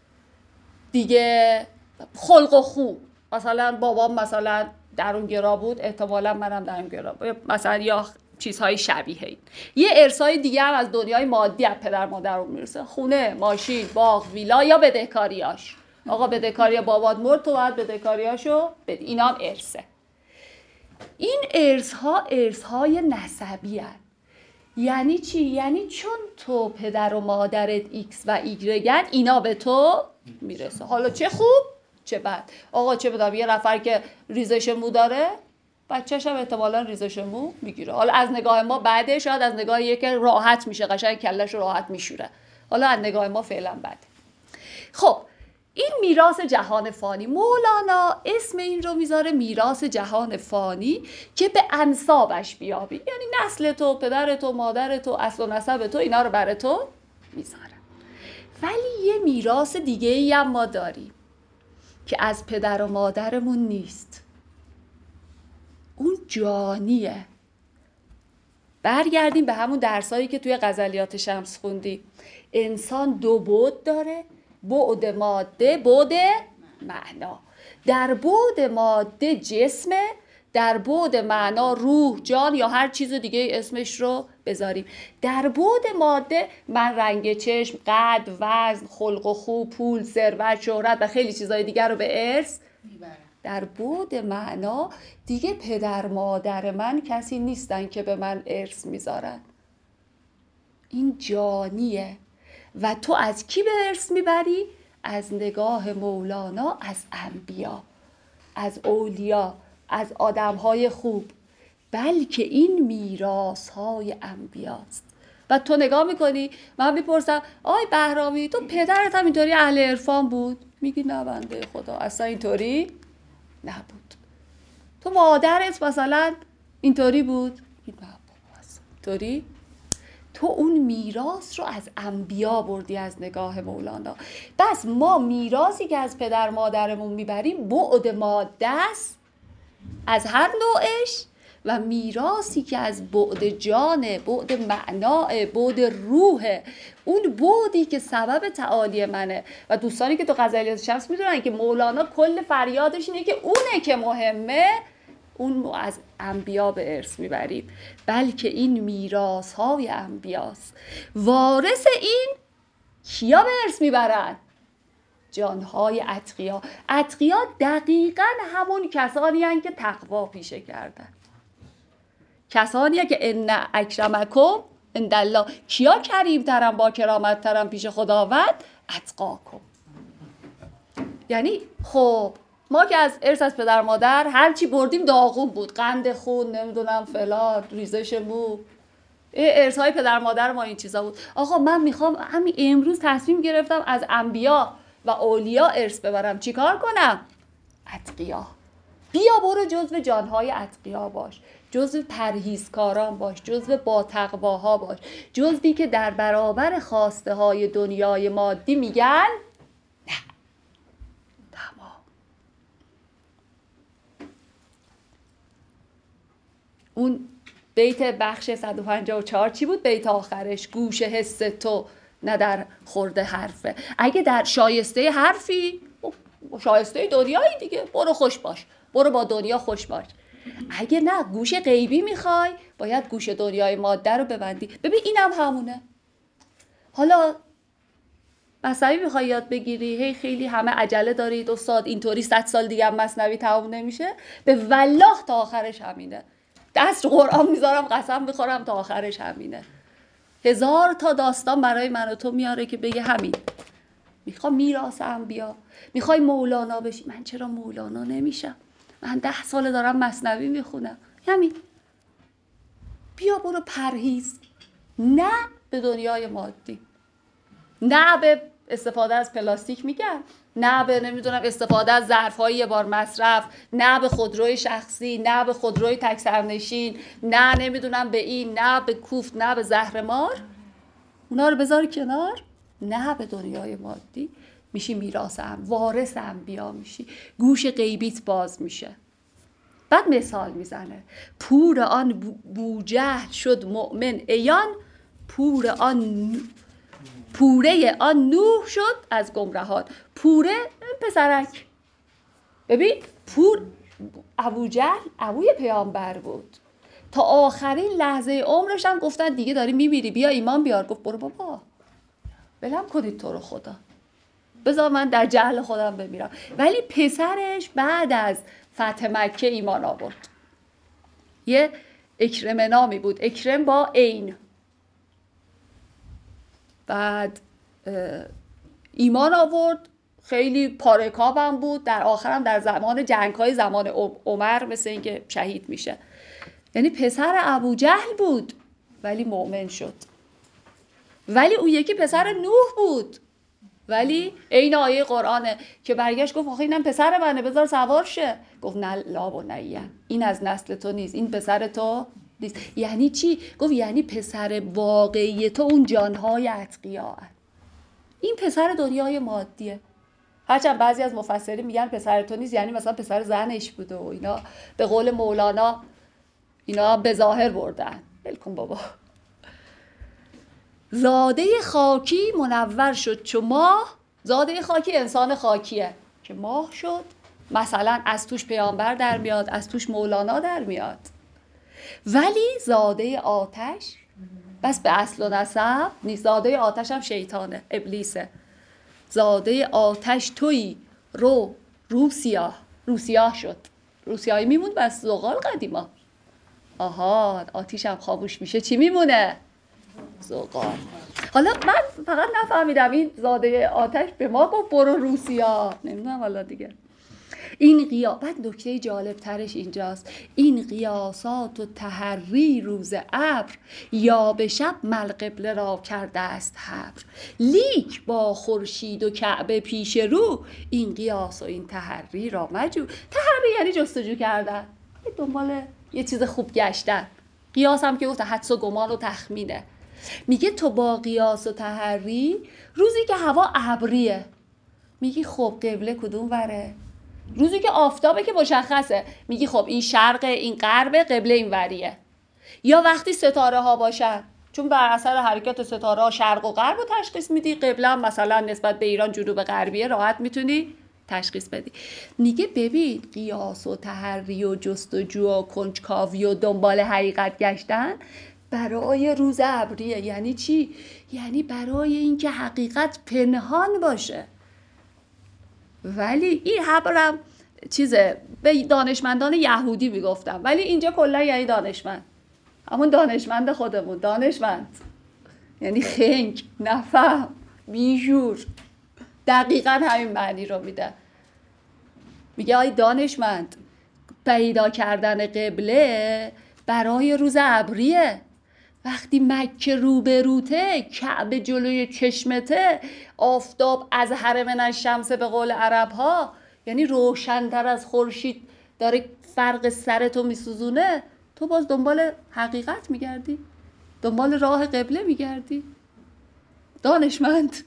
دیگه خلق و خو. مثلا بابام مثلا درونگرا بود، احتمالا منم درونگرا، مثلا یا چیزهای شبیه این. یه ارثای دیگه هم از دنیای مادی از پدر مادرمون میرسه، خونه، ماشین، باغ، ویلا یا بدهکاریاش. آقا بدهکاری بابات مرد، تو باید بدهکاریاشو بدی. اینا هم ارثه. این ارث‌های نسبی هست. یعنی چی؟ یعنی چون تو پدر و مادرت ایکس و ایگرگن، اینا به تو میرسه. حالا چه خوب چه بد. آقا چه بدم یه نفر که ریزش مو داره، بچه‌ش هم احتمالاً ریزش مو میگیره. حالا از نگاه ما بده، شاید از نگاه یکی راحت میشه، قشنگ کله‌ش راحت میشوره. حالا از نگاه ما فعلا بده. خب این میراث جهان فانی، مولانا اسم این رو میذاره میراث جهان فانی که به انسابش بیابی. یعنی نسل تو، پدر تو، مادر تو، اصل و نسب تو، اینا رو برای تو میذاره. ولی یه میراث دیگه ای هم ما داریم که از پدر و مادرمون نیست. اون جانیه. برگردیم به همون درسایی که توی غزلیات شمس خوندیم. انسان دو بعد داره، بعد ماده، بعد معنا. در بعد ماده جسمه، در بعد معنا روح، جان یا هر چیز دیگه اسمش رو بذاریم. در بعد ماده من رنگ چشم، قد، وزن، خلق و خو، پول، ثروت، شهرت و خیلی چیزای دیگر رو به ارث میبرم. در بعد معنا دیگه پدر مادر من کسی نیستن که به من ارث میذارن. این جانیه. و تو از کی به ارث میبری؟ از نگاه مولانا از انبیا، از اولیا، از آدمهای خوب. بلکه این میراث‌های انبیاست. و تو نگاه میکنی، من میپرسم آی بهرامی تو پدرت هم اینطوری اهل عرفان بود؟ میگی نه بنده خدا اصلا اینطوری نبود. تو مادرت مثلا اینطوری بود؟ میگی نه بابا اصلا اینطوری. تو اون میراث رو از انبیا بردی از نگاه مولانا. بس ما میراثی که از پدر مادرمون میبریم بعد ماده است از هر نوعش، و میراثی که از بعد جانه، بعد معناه، بعد روحه، اون بعدی که سبب تعالی منه. و دوستانی که تو غزلیات شمس میدونن که مولانا کل فریادش اینه که اونه که مهمه، اون از انبیا به ارث میبریم. بلکه این میراث های انبیاست. وارث این کیا به ارث میبرن؟ جانهای اتقیا. اتقیا دقیقاً همون کسانی هستند که تقوا پیشه کردن. کسانی هستند که ان اکرمکم عند الله. کیا کریم ترم با کرامت ترم پیش خداوند؟ اتقاکم. یعنی خب ما که از ارث از پدر مادر هرچی بردیم داغون بود، قند خون، نمیدونم فلان، ریزش مو، ارث های پدر مادر ما این چیزا بود. آقا من میخوام همین امروز تصمیم گرفتم از انبیا و اولیا ارث ببرم، چیکار کنم؟ اتقیا. بیا برو جزو جانهای اتقیا باش، جزو پرهیزکاران باش، جزو با تقواها باش، جزوی که در برابر خواسته های دنیای مادی میگن نه. تمام. اون بیت بخش 154 چی بود؟ بیت آخرش گوش حس تو نه در خورده حرفه. اگه در شایسته حرفی، شایسته دنیایی دیگه، برو خوش باش، برو با دنیا خوش باش. اگه نه گوش غیبی میخوای، باید گوش دنیای ماده رو ببندی. ببین اینم همونه. حالا مثنوی میخوای یاد بگیری، هی خیلی همه عجله دارید استاد اینطوری 100 سال دیگه هم مثنوی تموم نمیشه، به والله تا آخرش همینه. دست قرآن میذارم قسم میخورم تا آخرش همینه. 1000 تا داستان برای من و تو میاره که بگه همین. میخوام میراث انبیا، میخوای مولانا بشی، من چرا مولانا نمیشم؟ من 10 سال دارم مثنوی میخونم. همین. بیا برو پرهیز، نه به دنیای مادی، نه به استفاده از پلاستیک میگن، نه به نمیدونم استفاده از ظرف‌های یه بار مصرف، نه به خودروی شخصی، نه به خودروی تک سرنشین، نه نمیدونم به این، نه به کوفت، نه به زهرمار. اونا رو بذار کنار، نه به دنیای مادی. میشی میراث وارث انبیا میشی، گوش غیبیت باز میشه. بعد مثال میزنه پور آن بوجهل شد مؤمن عیان، پوره آن نوح شد از گمرهان. پوره پسرک. ببین ابوجهل ابوی پیامبر بود، تا آخرین لحظه عمرش هم گفتن دیگه داری میمیری بیا ایمان بیار. گفت برو بابا بلم کنید تو رو خدا، بذار من در جهل خودم بمیرم. ولی پسرش بعد از فتح مکه ایمان آورد. یه اکرم نامی بود، اکرم با عین. بعد ایمان آورد، خیلی پارکابم بود، در آخرم در زمان جنگ‌های زمان عمر مثل اینکه شهید میشه. یعنی پسر ابوجهل بود ولی مؤمن شد. ولی اون یکی پسر نوح بود، ولی این آیه قرآنه که برگشت گفت آخه اینم پسر منه بذار سوار شه. گفت نه لا و نه، این از نسل تو نیست، این پسر تو نیست. یعنی چی؟ گفت یعنی پسر واقعی تو اون جانهای اتقیاء، این پسر دنیای مادیه. هرچند بعضی از مفسرین میگن پسر تو نیست یعنی مثلا پسر زنش بوده و اینا، به قول مولانا اینا به ظاهر بردن. بلکن بابا. زاده خاکی منور شد چو ماه. زاده خاکی انسان خاکیه که ماه شد، مثلا از توش پیامبر در میاد، از توش مولانا در میاد. ولی زاده آتش بس به اصل و نسب نیست. زاده آتش هم شیطانه، ابلیسه. زاده آتش تویی رو روسیاه شد. روسیاهی میمون بس زغال قدیما. آها آتیش هم خاموش میشه چی میمونه؟ زغال. حالا من فقط نفهمیدم این زاده آتش به ما گفت برو روسیا، نمیدونم حالا دیگه. این بعد نکته جالب ترش اینجاست، این قیاسات و تحری روز ابر، یا به شب مل قبله را کرده است حبر. لیک با خورشید و کعبه پیش رو، این قیاس و این تحری را مجو. تحری یعنی جستجو کردن، دنبال یه چیز خوب گشتن. قیاس هم که گفت حدس و گمان و تخمینه. میگه تو با قیاس و تحری روزی که هوا ابریه میگی خب قبله کدوم وره؟ روزی که آفتابه که مشخصه میگی خب این شرقه این غربه قبله این وریه. یا وقتی ستاره ها باشن، چون بر اثر حرکت ستاره ها شرق و غرب رو تشخیص میدی، قبله هم مثلا نسبت به ایران جنوب غربیه راحت میتونی تشخیص بدی. میگه ببین قیاس و تحری و جستجو و کنجکاوی و دنبال حقیقت گشتن برای روز ابریه. یعنی چی؟ یعنی برای اینکه حقیقت پنهان باشه. ولی این حبرم چیزه به دانشمندان یهودی میگفتم، ولی اینجا کلا یعنی دانشمند، همون دانشمند خودمون، دانشمند یعنی خنگ، نفهم، بیجور، دقیقا همین معنی رو میده. میگه آی دانشمند، پیدا کردن قبله برای روز ابریه. وقتی مکه روبروته، کعبه جلوی چشمته، آفتاب از حرم الشمس به قول عرب ها، یعنی روشن‌تر از خورشید داره فرق سرتو میسوزونه، تو باز دنبال حقیقت میگردی، دنبال راه قبله میگردی. دانشمند.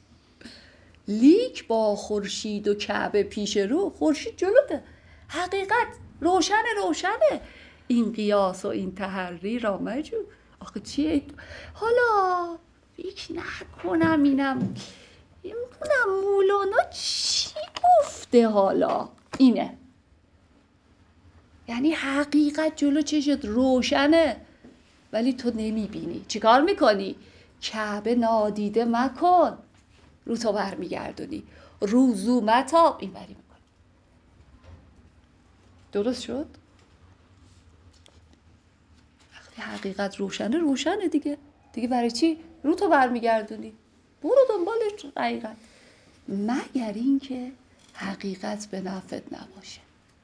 لیک با خورشید و کعبه پیش رو، خورشید جلوته، حقیقت روشنه. این قیاس و این تحری را مجو. آخه چیه؟ حالا فکر نکنم اینم مولانا چی گفته. حالا اینه یعنی حقیقت جلو چشت روشنه ولی تو نمیبینی. چیکار میکنی؟ کعبه نادیده مکن، رو تو برمیگردونی، روزو متاب، این بری میکنی. درست شد؟ وقتی حقیقت روشنه دیگه برای چی رو تو برمیگردونی؟ برو دنبال حقیقت، مگر اینکه حقیقت به نفعت نباشه.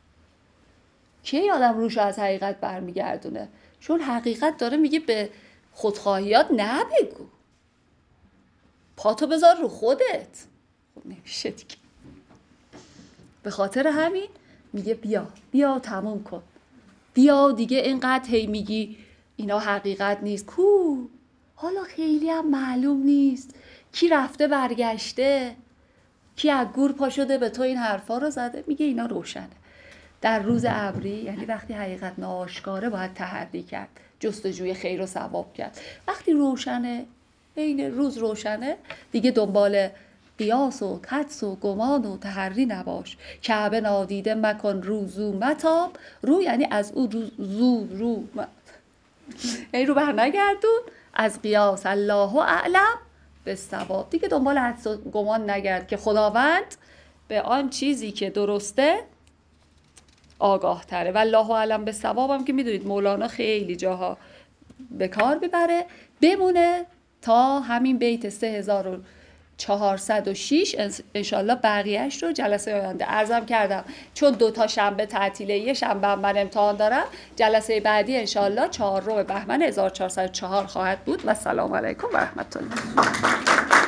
کی آدم روش از حقیقت برمیگردونه؟ چون حقیقت داره میگه به خودخواهیات نبگو، پاتو بذار رو خودت. خب نمیشه دیگه. به خاطر همین میگه بیا تموم کن، بیا دیگه. اینقدر هی میگی اینا حقیقت نیست، کو حالا خیلی هم معلوم نیست کی رفته برگشته، کی از گور پا شده به تو این حرفا رو زده. میگه اینا روشنه، در روز ابری یعنی وقتی حقیقت ناآشکاره باید تحری کرد، جستجوی خیر و ثواب کرد. وقتی روشنه، عین روز روشنه، دیگه دنبال قیاس و کدس و گمان و تحری نباش. کعبه نادیده مکن روزو متاب، رو یعنی از او رو یعنی رو بر نگردون، از قیاس الله اعلم بالصواب. دیگه دنبال حدس و گمان نگرد که خداوند به آن چیزی که درسته آگاه تره. والله اعلم بالصواب هم که میدونید مولانا خیلی جاها به کار ببره. بمونه تا همین بیت 3406 انشالله بقیهش رو جلسه آینده. عرضم کردم چون 2 شنبه تعطیله، یه شنبه من امتحان دارم، جلسه بعدی انشالله 4 بهمن 1404 خواهد بود. و السلام علیکم و رحمت الله.